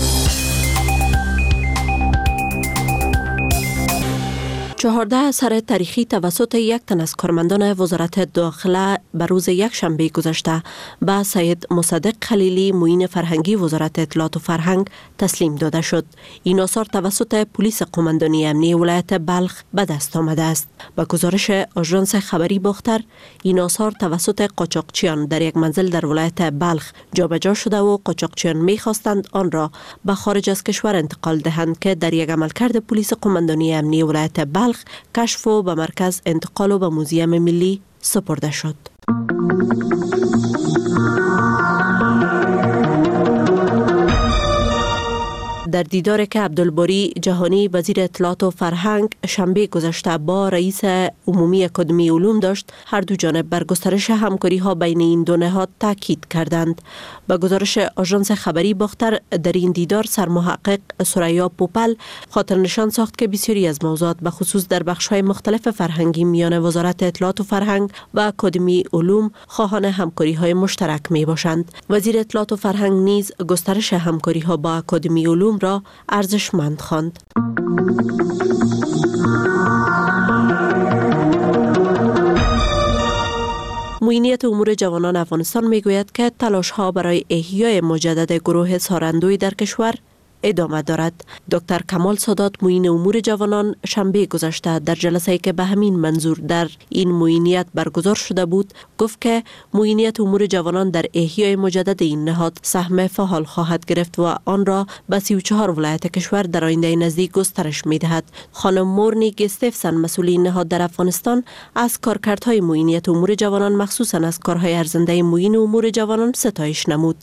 چهارده اثر تاریخی توسط یک تن از کارمندان وزارت داخله بر روز یک شنبه گذشته به سید مصدق خلیلی معین فرهنگی وزارت اطلاعات و فرهنگ تسلیم داده شد. این آثار توسط پلیس قماندانی امنی ولایت بلخ به دست آمده است. با گزارش آژانس خبری باختر، این آثار توسط قاچاقچیان در یک منزل در ولایت بلخ جابجا شده و قاچاقچیان می‌خواستند آن را به خارج از کشور انتقال دهند که در یک عملکرد پلیس قماندانی امنی ولایت بلخ کشف و به مرکز انتقال و به موزیم ملی سپرده شد. در دیداری که عبدالباری جهانی وزیر اطلاعات و فرهنگ شنبه گذشته با رئیس عمومی اکادمی علوم داشت، هر دو جانب بر گسترش همکاری ها بین این دو نهاد تاکید کردند. با گزارش آژانس خبری باختر، در این دیدار سرمحقق ثریا پوپل خاطر نشان ساخت که بسیاری از موضوعات به خصوص در بخش های مختلف فرهنگی میان وزارت اطلاعات و فرهنگ و اکادمی علوم خواهان همکاری های مشترک می باشند. وزیر اطلاعات و فرهنگ نیز گسترش همکاری ها با اکادمی علوم را ارزشمند خواند. معینیت امور جوانان افغانستان میگوید که تلاش ها برای احیای مجدد گروه ساراندوی در کشور ادامه دارد. دکتر کمال سادات معین امور جوانان شنبه گذشته در جلسه‌ای که به همین منظور در این معینیت برگزار شده بود گفت که معینیت امور جوانان در احیای مجدد این نهاد سهم فعال خواهد گرفت و آن را به سی و چهار ولایت کشور در آینده نزدیک گسترش می‌دهد. خانم مورنی گستفسن مسئول این نهاد در افغانستان از کارکردهای معینیت امور جوانان مخصوصاً از کارهای ارزنده معین امور جوانان ستایش نمود.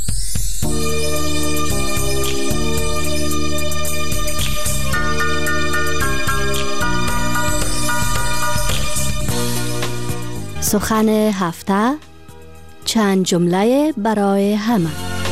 سخن هفته، چند جمله برای همه.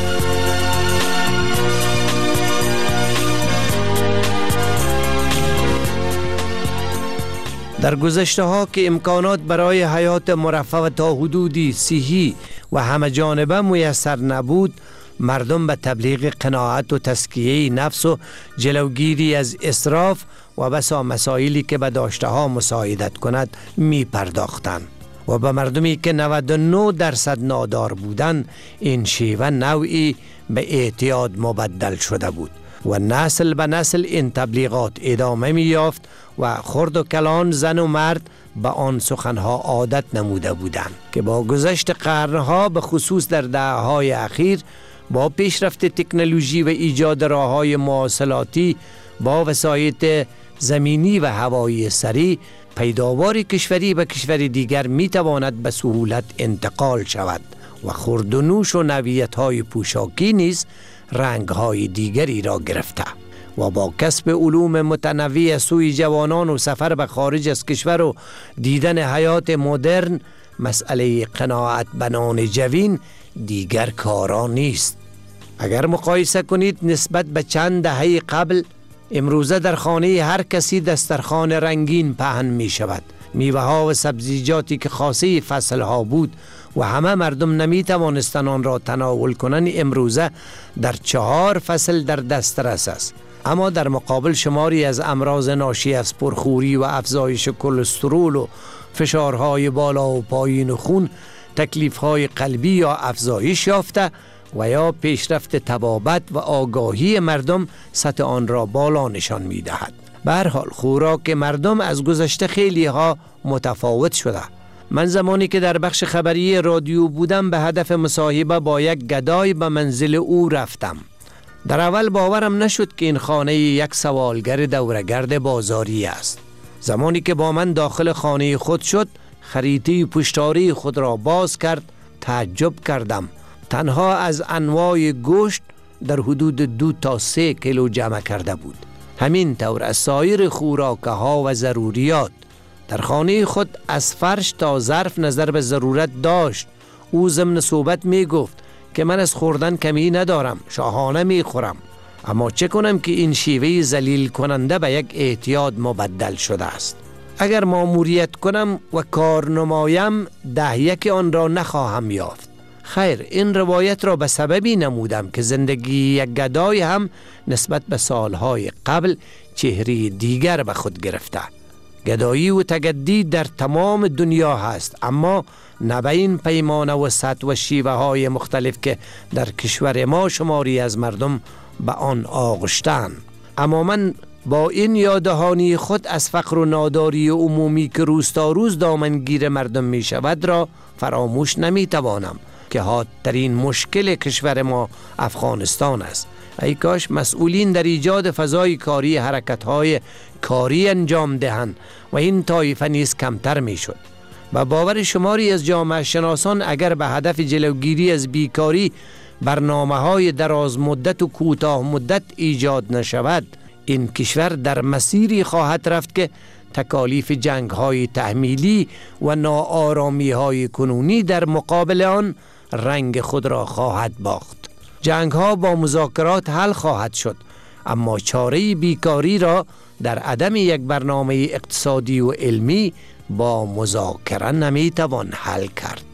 در گذشته ها که امکانات برای حیات مرفه و تا حدودی صحی و همه جانبه میسر نبود، مردم به تبلیغ قناعت و تزکیه نفس و جلوگیری از اسراف و بسا مسائلی که به داشته ها مساعدت کند می پرداختند و به مردمی که نود و نه درصد نادار بودند این شیوه نوعی به اعتیاد مبدل شده بود و نسل به نسل این تبلیغات ادامه می یافت و خرد و کلان زن و مرد به آن سخنها عادت نموده بودند که با گذشت قرنها به خصوص در دهه‌های اخیر با پیشرفت تکنولوژی و ایجاد راه‌های مواصلاتی با وسایط زمینی و هوایی سریع پیداوار کشوری به کشور دیگر می تواند به سهولت انتقال شود و خورد و نوش و نوعیت‌های پوشاکی نیز رنگ‌های دیگری را گرفته و با کسب علوم متنوع سوی جوانان و سفر به خارج از کشور و دیدن حیات مدرن مسئله قناعت به نان جوین دیگر کارا نیست. اگر مقایسه کنید نسبت به چند دهه قبل، امروزه در خانه هر کسی دسترخوان رنگین پهن می شود. میوه ها و سبزیجاتی که خاصه فصل ها بود و همه مردم نمی توانستند آن را تناول کنند امروزه در چهار فصل در دسترس است. اما در مقابل شماری از امراض ناشی از پرخوری و افزایش کلسترول و فشارهای بالا و پایین خون، تکلیفهای قلبی یا افزایش یافته و یا پیشرفت طبابت و آگاهی مردم سطح آن را بالا نشان می دهد. به هر حال خوراک مردم از گذشته خیلی ها متفاوت شده. من زمانی که در بخش خبری رادیو بودم به هدف مصاحبه با یک گدای به منزل او رفتم. در اول باورم نشد که این خانه یک سوالگر دورگرد بازاری است. زمانی که با من داخل خانه خود شد، خریطه پشتاری خود را باز کرد، تعجب کردم. تنها از انواع گوشت در حدود دو تا سه کیلو جمع کرده بود. همین طور از سایر خوراکه ها و ضروریات. در خانه خود از فرش تا ظرف نظر به ضرورت داشت. او ضمن صحبت می گفت که من از خوردن کمی ندارم، شاهانه می خورم. اما چه کنم که این شیوه ذلیل کننده به یک اعتیاد مبدل شده است. اگر ماموریت کنم و کار نمایم ده یک آن را نخواهم یافت. خیر، این روایت را به سببی نمودم که زندگی یک گدای هم نسبت به سالهای قبل چهره دیگر به خود گرفته. گدایی و تگدی در تمام دنیا هست، اما نه به این پیمانه و سطح و شیوه های مختلف که در کشور ما شماری از مردم به آن آغشتند. اما من با این یادهانی خود از فقر و ناداری عمومی که روز تا روز دامنگیر مردم می شود را فراموش نمی توانم که حادترین مشکل کشور ما افغانستان است. ای کاش مسئولین در ایجاد فضای کاری حرکت‌های کاری انجام دهند و این طایفه نیز کمتر می شد. و باور شماری از جامعه شناسان اگر به هدف جلوگیری از بیکاری برنامه‌های دراز مدت و کوتاه مدت ایجاد نشود، این کشور در مسیری خواهد رفت که تکالیف جنگ‌های تحمیلی و ناآرامی‌های کنونی در مقابل آن رنگ خود را خواهد باخت. جنگ‌ها با مذاکرات حل خواهد شد، اما چاره بیکاری را در عدم یک برنامه اقتصادی و علمی با مذاکره نمیتوان حل کرد.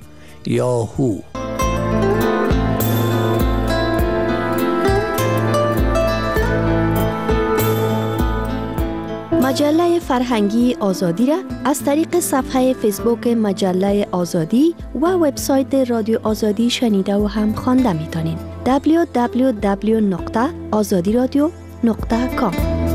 یاهو مجله فرهنگی آزادی را از طریق صفحه فیسبوک مجله آزادی و وبسایت رادیو آزادی شنیده و هم خوانده میتونید. دبلیو دبلیو دبلیو نقطه آزادی رادیو نقطه کام.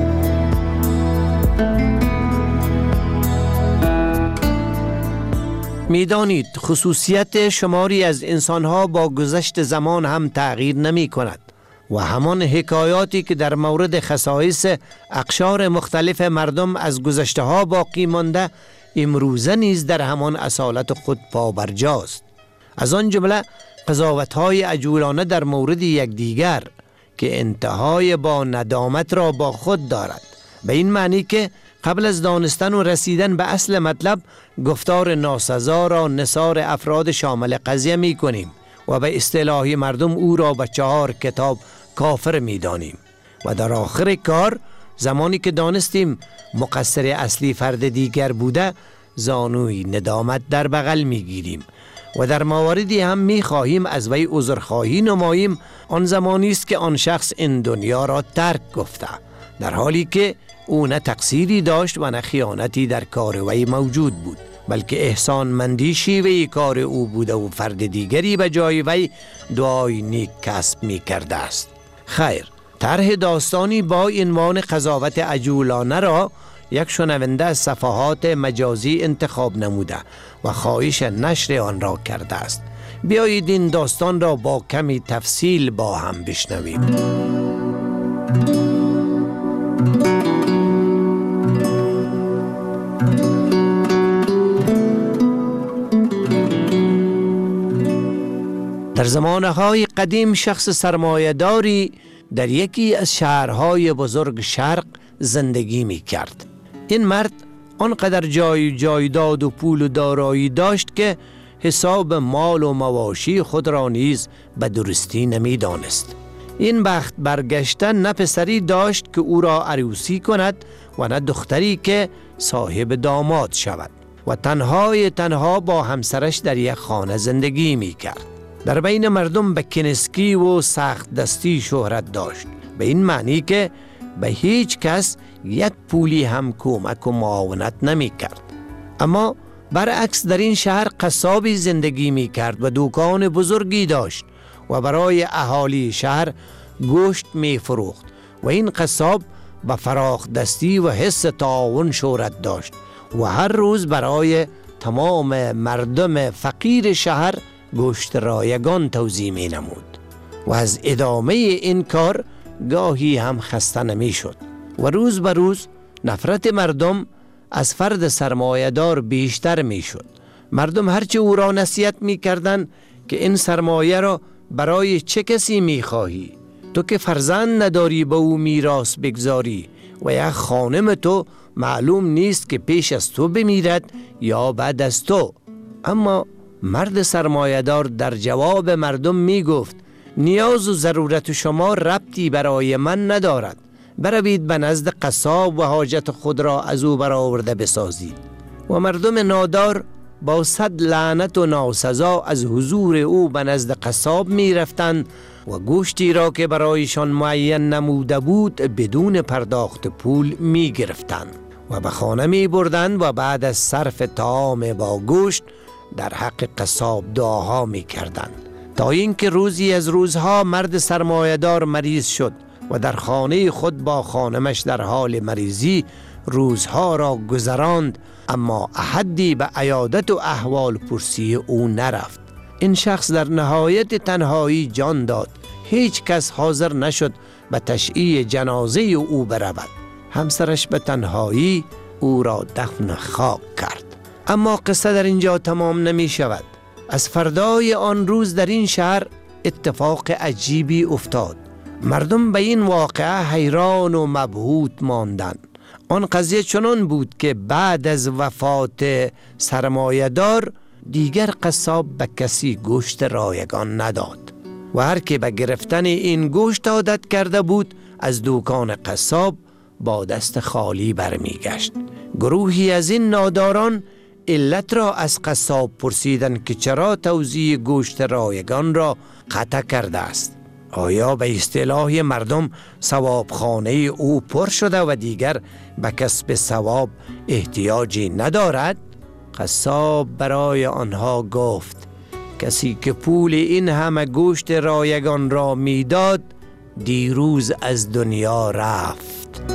میدانید خصوصیت شماری از انسانها با گذشت زمان هم تغییر نمی کند و همان حکایاتی که در مورد خصایص اقشار مختلف مردم از گذشته ها باقی مانده امروزه نیز در همان اصالت خود پابرجاست. از آن جمله قضاوت‌های عجولانه در مورد یکدیگر که انتهای با ندامت را با خود دارد، به این معنی که قبل از دانستن و رسیدن به اصل مطلب گفتار ناسزا را نثار افراد شامل قضیه می کنیم و به اصطلاح مردم او را به چهار کتاب کافر می دانیم و در آخر کار زمانی که دانستیم مقصر اصلی فرد دیگر بوده زانوی ندامت در بغل می گیریم و در مواردی هم می خواهیم از وی عذرخواهی نماییم. آن زمانی است که آن شخص این دنیا را ترک گفته، در حالی که او نه تقصیری داشت و نه خیانتی در کار وی موجود بود، بلکه احسان مندی شیوه کار او بوده و فرد دیگری به جای وی دعای نیک کسب می کرده است. خیر، طرح داستانی با عنوان قضاوت عجولانه را یک شنونده از صفحات مجازی انتخاب نموده و خواهش نشر آن را کرده است. بیایید این داستان را با کمی تفصیل با هم بشنویم. در زمانهای قدیم شخص سرمایه‌داری در یکی از شهرهای بزرگ شرق زندگی می کرد. این مرد آنقدر جای جایداد و پول و دارایی داشت که حساب مال و مواشی خود را نیز به درستی نمی دانست. این بخت برگشتن نه پسری داشت که او را عروسی کند و نه دختری که صاحب داماد شود و تنهای تنها با همسرش در یک خانه زندگی می کرد. در بین مردم به کنسکی و سخت دستی شهرت داشت، به این معنی که به هیچ کس یک پولی هم کمک و معاونت نمی کرد. اما برعکس در این شهر قصابی زندگی می کرد و دکان بزرگی داشت و برای اهالی شهر گوشت می فروخت و این قصاب به فراخ دستی و حس تعاون شهرت داشت و هر روز برای تمام مردم فقیر شهر گوشت رایگان توزیع می نمود و از ادامه این کار گاهی هم خسته نمی شد و روز به روز نفرت مردم از فرد سرمایه‌دار بیشتر می شد. مردم هرچه او را نصیحت می کردن که این سرمایه را برای چه کسی می خواهی؟ تو که فرزند نداری به او میراث بگذاری و یک خانم تو معلوم نیست که پیش از تو بمیرد یا بعد از تو. اما مرد سرمایه‌دار در جواب مردم می گفت نیاز و ضرورت شما ربطی برای من ندارد، بروید به نزد قصاب و حاجت خود را از او برآورده بسازید. و مردم نادار با صد لعنت و ناسزا از حضور او به نزد قصاب می رفتند و گوشتی را که برایشان معین نموده بود بدون پرداخت پول می گرفتند و به خانه می بردند و بعد از صرف طعام با گوشت در حق قصاب دعاها می کردند تا اینکه روزی از روزها مرد سرمایه‌دار مریض شد و در خانه خود با خانمش در حال مریضی روزها را گذراند، اما احدی به عیادت و احوال پرسی او نرفت. این شخص در نهایت تنهایی جان داد، هیچ کس حاضر نشد به تشییع جنازه او برود. همسرش به تنهایی او را دفن خاک کرد. اما قصه در اینجا تمام نمی شود. از فردای آن روز در این شهر اتفاق عجیبی افتاد. مردم به این واقعه حیران و مبهوت ماندند. آن قضیه چنان بود که بعد از وفات سرمایه‌دار دیگر قصاب به کسی گوشت رایگان نداد و هر که به گرفتن این گوشت عادت کرده بود از دکان قصاب با دست خالی برمیگشت. گروهی از این ناداران علت را از قصاب پرسیدند که چرا توزیع گوشت رایگان را قطع کرده است. آیا به اصطلاح مردم ثوابخانه او پر شده و دیگر به کسب ثواب احتیاجی ندارد؟ قصاب برای آنها گفت کسی که پول این همه گوشت رایگان را میداد دیروز از دنیا رفت.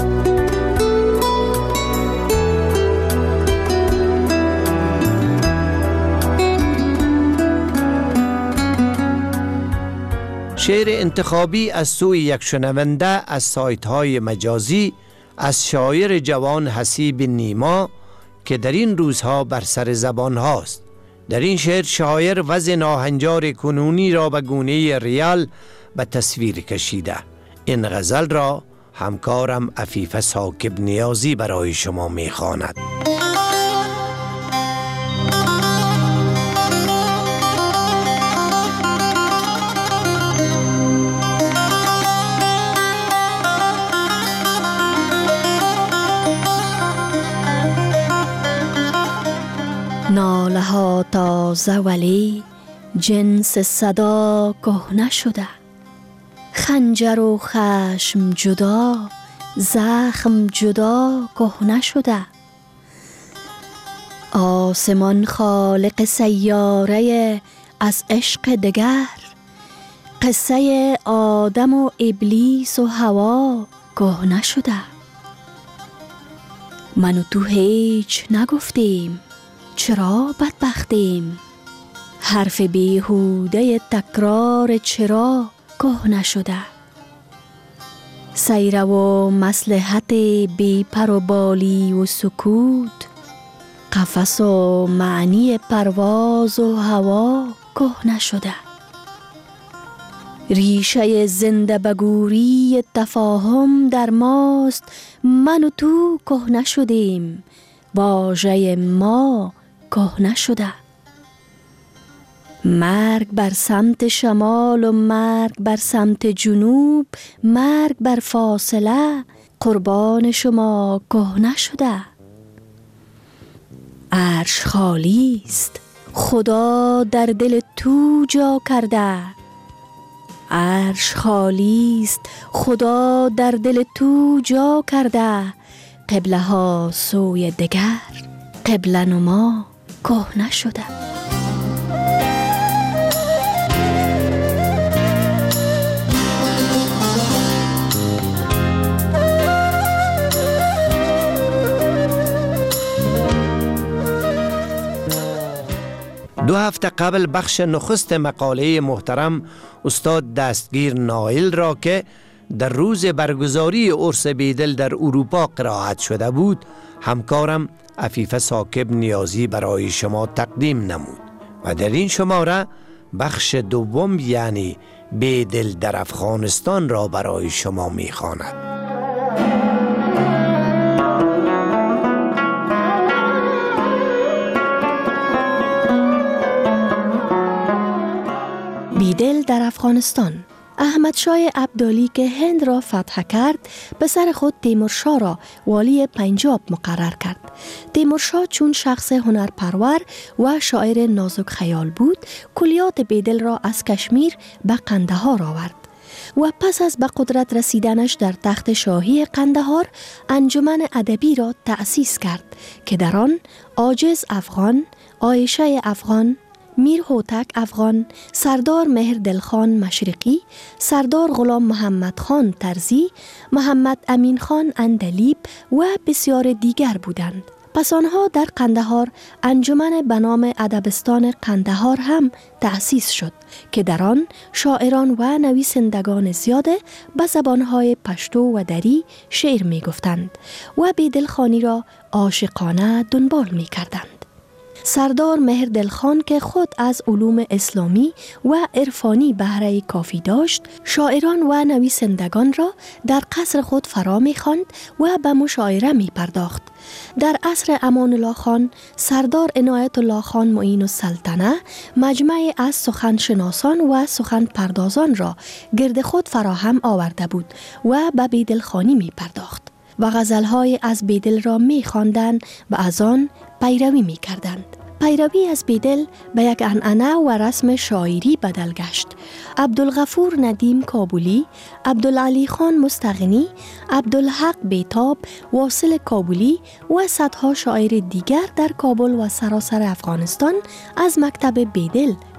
شعر انتخابی از سوی یک شنونده از سایت های مجازی از شاعر جوان حسیب نیما که در این روزها بر سر زبان هاست. در این شعر شاعر وضع ناهنجار کنونی را به گونه ریال به تصویر کشیده. این غزل را همکارم عفیفه ثاقب نیازی برای شما میخواند. ناله ها تازه ولی جنس صدا کهنه شده، خنجر و خشم جدا، زخم جدا کهنه شده. آسمان خالق سیاره از عشق دگر، قصه آدم و ابلیس و هوا کهنه شده. من و تو هیچ نگفتیم، چرا بدبختیم؟ حرف بیهوده تکرار چرا کهنه شده؟ سیره و مصلحت بی پر و بالی و سکوت، قفس و معنی پرواز و هوا کهنه شده. ریشه زنده بگوری تفاهم در ماست، من و تو کهنه شدیم، واژه ما کهنه شده. مرگ بر سمت شمال و مرگ بر سمت جنوب، مرگ بر فاصله، قربان شما کهنه شده. عرش خالی است، خدا در دل تو جا کرده. عرش خالی است، خدا در دل تو جا کرده. قبله ها سوی دگر، قبله نما کهنه شده. دو هفته قبل بخش نخست مقاله محترم استاد دستگیر نایل را که در روز برگزاری عرس بیدل در اروپا قرائت شده بود، همکارم عفیفه ثاقب نیازی برای شما تقدیم نمود و در این شماره بخش دوم یعنی بیدل در افغانستان را برای شما میخواند. بیدل در افغانستان. احمد شاه ابدالی که هند را فتح کرد، به سر خود تیمورشاه را والی پنجاب مقرر کرد. تیمورشاه چون شخص هنرپرور و شاعر نازک خیال بود، کلیات بیدل را از کشمیر به قندهار آورد و پس از به قدرت رسیدنش در تخت شاهی قندهار، انجمن ادبی را تأسیس کرد که در آن عاجز افغان، عایشه افغان، میر هوتک افغان، سردار مهر دلخان مشرقی، سردار غلام محمد خان ترزی، محمد امین خان اندلیب و بسیار دیگر بودند. پس آنها در قندهار انجمن به نام ادبستان قندهار هم تأسیس شد که در آن شاعران و نویسندگان زیاده به زبانهای پشتو و دری شعر می گفتند و بیدلخانی را عاشقانه دنبال می کردند. سردار مهر دلخان که خود از علوم اسلامی و عرفانی بهره کافی داشت، شاعران و نویسندگان را در قصر خود فرا می خواند و به مشاعره می پرداخت. در عصر امان الله خان، سردار عنایت الله خان معین السلطنه مجمعی از سخنشناسان و سخن پردازان را گرد خود فراهم آورده بود و به بیدلخانی می پرداخت و غزلهای از بیدل را می خواندند و از آن پیروی می کردند. پیروی از بیدل به یک عنعنه و رسم شاعری بدل گشت. عبدالغفور ندیم کابلی، عبدالعلی خان مستغنی، عبدالحق بیتاب، واصل کابلی و صدها شاعر دیگر در کابل و سراسر افغانستان از مکتب بیدل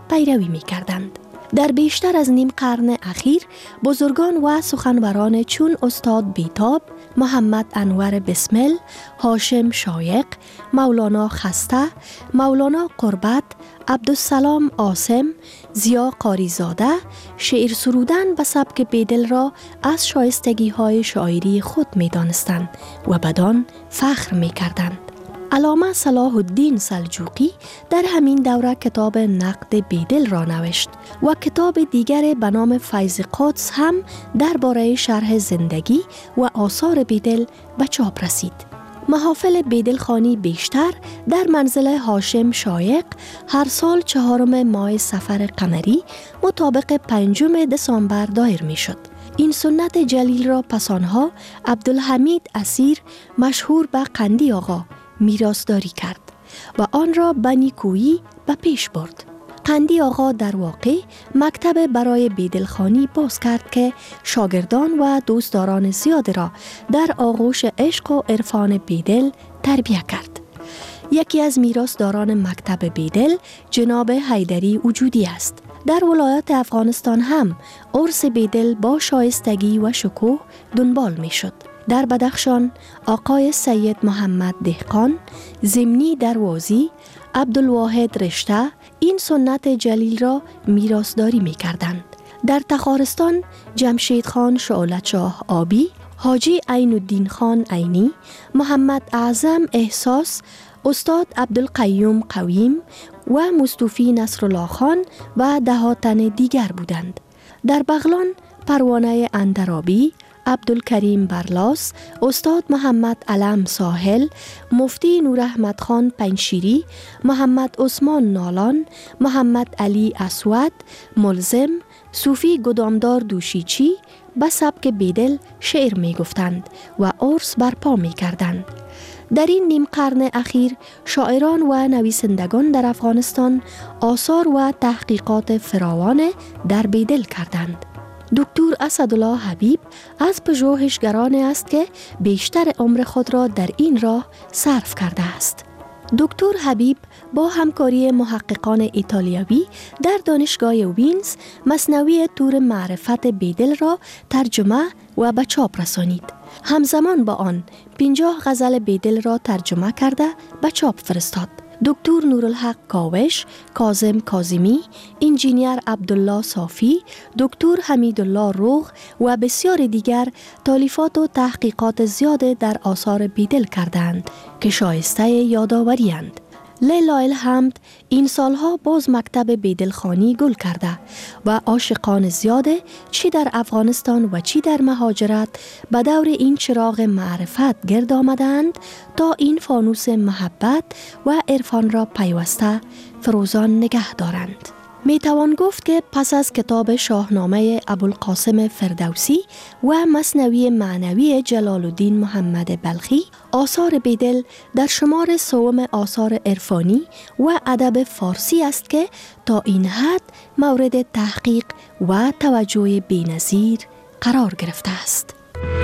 پیروی می کردند. در بیشتر از نیم قرن اخیر بزرگان و سخنوران چون استاد بیتاب، محمد انور بسمل، هاشم شایق، مولانا خسته، مولانا قربت، عبدالسلام عاصم، ضیا قاریزاده شعر سرودن به سبک بیدل را از شایستگی های شاعری خود می دانستند و بدان فخر می کردند. علامه صلاح الدین سلجوقی در همین دوره کتاب نقد بیدل را نوشت و کتاب دیگر به نام فیض قدس هم درباره شرح زندگی و آثار بیدل به چاپ رسید. محافل بیدل خوانی بیشتر در منزل هاشم شایق هر سال چهارم ماه صفر قمری مطابق پنجم دسامبر دایر می شد. این سنت جلیل را پسانها عبدالحمید اسیر مشهور به قندی آقا میراثداری کرد و آن را به نیکویی به پیش برد. قندی آقا در واقع مکتب برای بیدلخوانی باز کرد که شاگردان و دوستداران زیاد را در آغوش عشق و عرفان بیدل تربیه کرد. یکی از میراثداران مکتب بیدل جناب حیدری وجودی است. در ولایت افغانستان هم عرس بیدل با شایستگی و شکوه دنبال می شد. در بدخشان آقای سید محمد دهقان، زمینی دروازی، عبدالواحد رشته این سنت جلیل را میراثداری می کردند. در تخارستان جمشید خان شعلت شاه آبی، حاجی عین الدین خان عینی، محمد اعظم احساس، استاد عبدالقیوم قویم و مصطفی نصرالله خان و ده تن دیگر بودند. در بغلان پروانه اندرابی، عبدالکریم برلاس، استاد محمد علم ساحل، مفتی نوراحمد خان پنشیری، محمد عثمان نالان، محمد علی اسود، ملزم، صوفی گدامدار دوشیچی به سبک بیدل شعر می گفتند و عرس برپا می کردند. در این نیم قرن اخیر شاعران و نویسندگان در افغانستان آثار و تحقیقات فراوان در بیدل کردند. دکتر اسدالله حبیب از پژوهشگران است که بیشتر عمر خود را در این راه صرف کرده است. دکتر حبیب با همکاری محققان ایتالیایی در دانشگاه وینز مثنوی تور معرفت بیدل را ترجمه و به چاپ رسانید. همزمان با آن پنجاه غزل بیدل را ترجمه کرده به چاپ فرستاد. دکتر نورالحق کاوش، کاظم کاظمی، انجینیر عبدالله صافی، دکتر حمیدالله روغ و بسیار دیگر تالیفات و تحقیقات زیاد در آثار بیدل کردند که شایسته یادآوری‌اند. لیلا الحمد این سالها باز مکتب بیدلخوانی گل کرده و عاشقان زیاده چی در افغانستان و چی در مهاجرت به دور این چراغ معرفت گرد آمدند تا این فانوس محبت و عرفان را پیوسته فروزان نگه دارند. می توان گفت که پس از کتاب شاهنامه ابوالقاسم فردوسی و مثنوی معنوی جلال الدین محمد بلخی، آثار بیدل در شمار سوم آثار عرفانی و ادب فارسی است که تا این حد مورد تحقیق و توجه بی‌نظیر قرار گرفته است.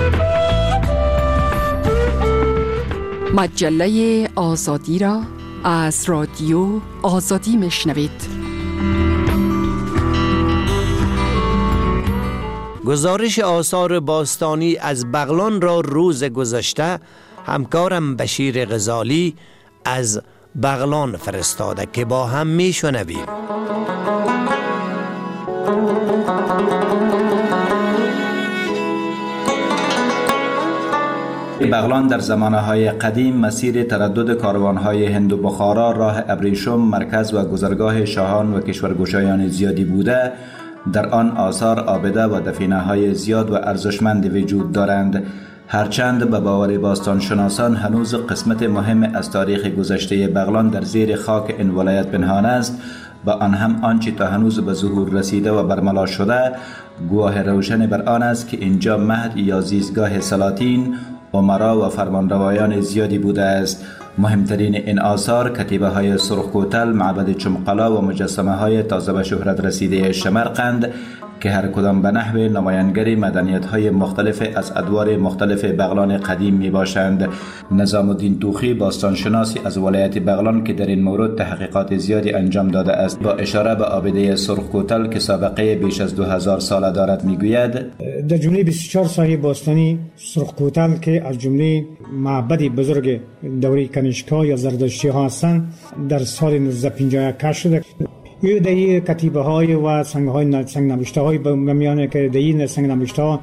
مجله آزادی را از رادیو آزادی میشنوید. گزارش آثار باستانی از بغلان را روز گذشته همکارم بشیر غزالی از بغلان فرستاده که با هم می شنویم. بغلان در زمانهای قدیم مسیر تردد کاروانهای هند و بخارا، راه ابریشم، مرکز و گذرگاه شاهان و کشورگشایان زیادی بوده. در آن آثار عابده و دفینه های زیاد و ارزشمند وجود دارند. هرچند به باور باستانشناسان هنوز قسمت مهم از تاریخ گذشته بغلان در زیر خاک این ولایت پنهان است و آن هم آنچه تا هنوز به ظهور رسیده و برملا شده گواه روشن بر آن است که اینجا مهد یا زیستگاه سلاطین، امرا و فرمانروایان زیادی بوده است. مهمترین این آثار کتیبه های سرخ کوتل، معبد چمقلا و مجسمه های تازه به شهرت رسیده شمرقند که هر کدام به نحو نمایانگر مدنیت‌های مختلف از ادوار مختلف بغلان قدیم می باشند. نظام الدین توخی باستانشناسی از ولایت بغلان که در این مورد تحقیقات زیادی انجام داده است، با اشاره به آبده سرخکوتل که سابقه بیش از دو هزار ساله دارد میگوید در جمله بیست و چهار ساحه باستانی سرخکوتل که از جمله معبد بزرگ دوره کنیشکا یا زردشتی ها هستند در سال نوزده پنجاه و یک کشف شده. یه دیگه کتیبه های و سنگ های سنگ نوشته های به میانه که دیگه سنگ نوشته ها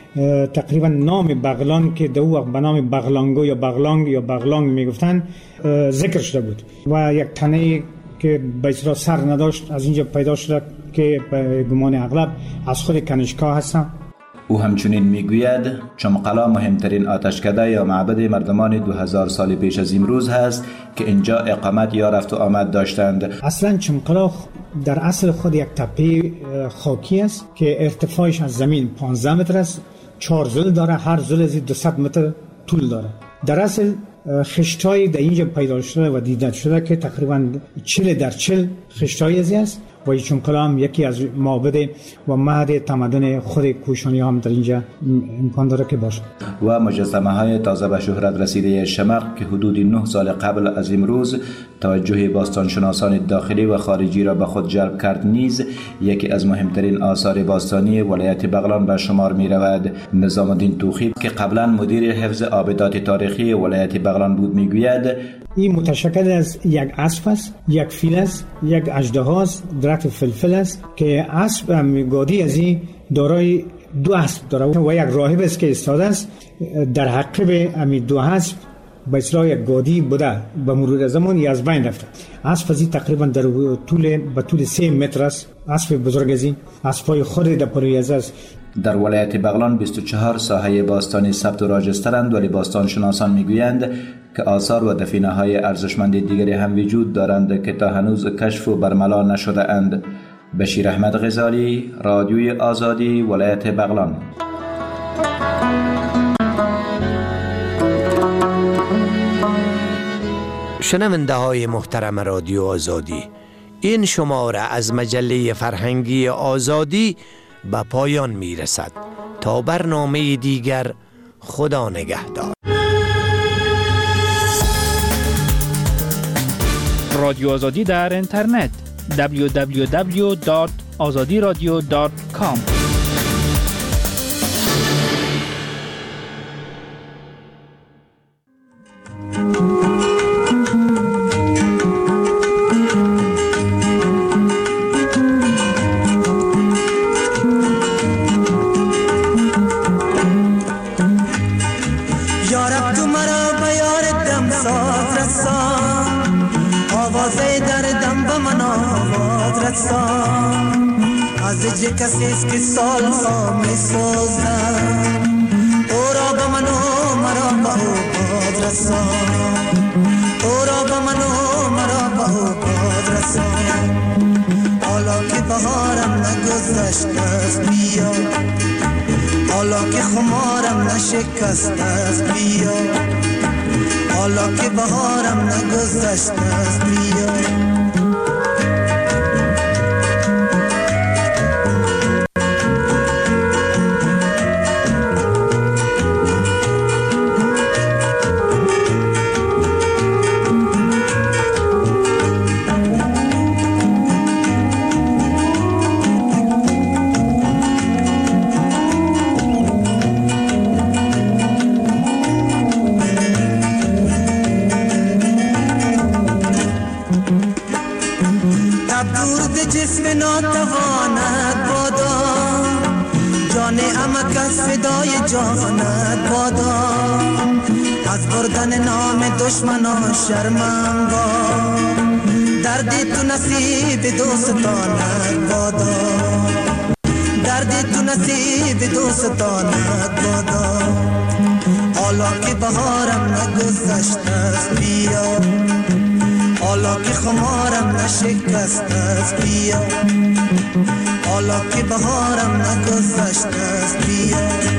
تقریبا نام بغلان که دو وقت به نام بغلانگو یا بغلانگ یا بغلانگ میگفتن ذکر شده بود و یک تنه که به اصطلاح سر نداشت از اینجا پیدا شده که به گمان اغلب از خود کنیشکا هستن. او همچنین میگوید چمقلا مهمترین آتشکده یا معبد مردمان دو هزار سال پیش از امروز هست که اینجا اقامت یا رفت و آمد داشتند. اصلا چمقلا در اصل خود یک تپه خاکی است که ارتفاعش از زمین پانزده متر است، چهار زل داره، هر زل از دویست متر طول داره. در اصل خشتای در اینجا پیدا شده و دیده شده که تقریبا چل در چل خشتای ازی است و این چمقلا هم یکی از معابد و مهد تمدن خود کوشانی هم در اینجا امکان داره که باشه. و مجسمه های تازه به شهرت رسیده شمق که حدود نه سال قبل از امروز توجه باستانشناسان داخلی و خارجی را به خود جلب کرد نیز یکی از مهمترین آثار باستانی ولایت بغلان به شمار می رود. نظام الدین توخی که قبلا مدیر حفظ آبدات تاریخی ولایت بغلان بود میگوید این متشکل از یک اسب است، یک فیل است، یک اژدها است، درخت فلفل است که اسب گادی از این دارای دو اسب داره و یک راهب است که استاد است در حقیب امی دو اسب به اصطلاح یک گادی بوده به مرور زمان از بین رفته. اسب از این تقریبا در طول به طول سه متر است. اسب بزرگ از این اسبای خود در پرویز است. در ولایت بغلان بیست و چهار ساحه باستانی ثبت و راجسترند ولی باستانشناسان میگویند که آثار و دفینه های ارزشمند دیگری هم وجود دارند که تا هنوز کشف و برملا نشده اند. بشیر احمد غزالی، رادیوی آزادی، ولایت بغلان. شنونده های محترم رادیو آزادی، این شماره از مجله فرهنگی آزادی به پایان می رسد. تا برنامه دیگر، خدا نگهدار. رادیو آزادی در اینترنت دبلیو دبلیو دبلیو دات آزادی رادیو دات کام. کسی است که سال ها می سازم او را به من و مرا به او باد رسان، او را به من و مرا به او باد رسان. حالا که بهارم نگذشته است بیا، حالا که خمارم نشکسته است بیا، حالا که بهارم نگذشته است بیا. ناتواند بادا جان امک از فدای جانت بادا، از بردن نام دشمنان شرمم با دردی تو نصیب دوستانت بادا، دردی تو نصیب دوستانت بادا. حالا که بهارم نگذشته است بیا، حالا که خمارم نشکسته است بیا، حالا که بهارم نگذشته است بیا.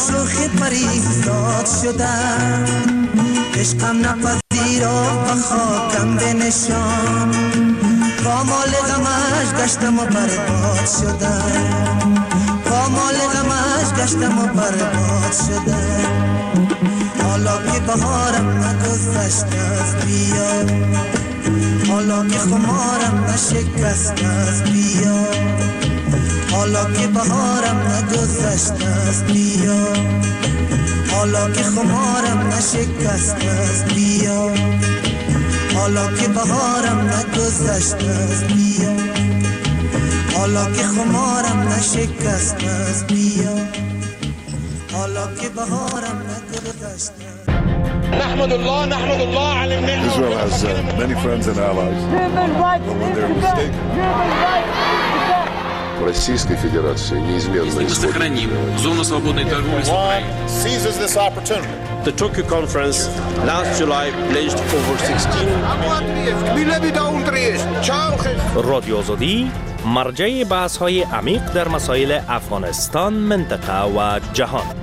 شوخی پریزاد شدم، عشقم نپذیرا به خاکم بنشان، پامال غمش گشتم و برباد شدم، پامال غمش گشتم و برباد شدم. حالا که بهارم نگذشته از بیا، حالا که خمارم نشکسته از بیا، حالا که بهارم نگذشته از بیا، حالا که خمارم نشکسته از بیا، حالا که بهارم نگذشته از بیا، حالا که خمارم نشکسته از بیا، حالا که بهارم نگذشته. نحمد الله نحمد الله على النعمة. Israel has uh, many friends and allies. But when they're mistaken, Российской Федерации неизменно сохраним зону свободной торговли с Украиной. seizes this opportunity. The Tokyo conference last July pledged over sixteen رادیو آزادی مرجع بحث های عمیق در مسائل افغانستان، منطقه و جهان.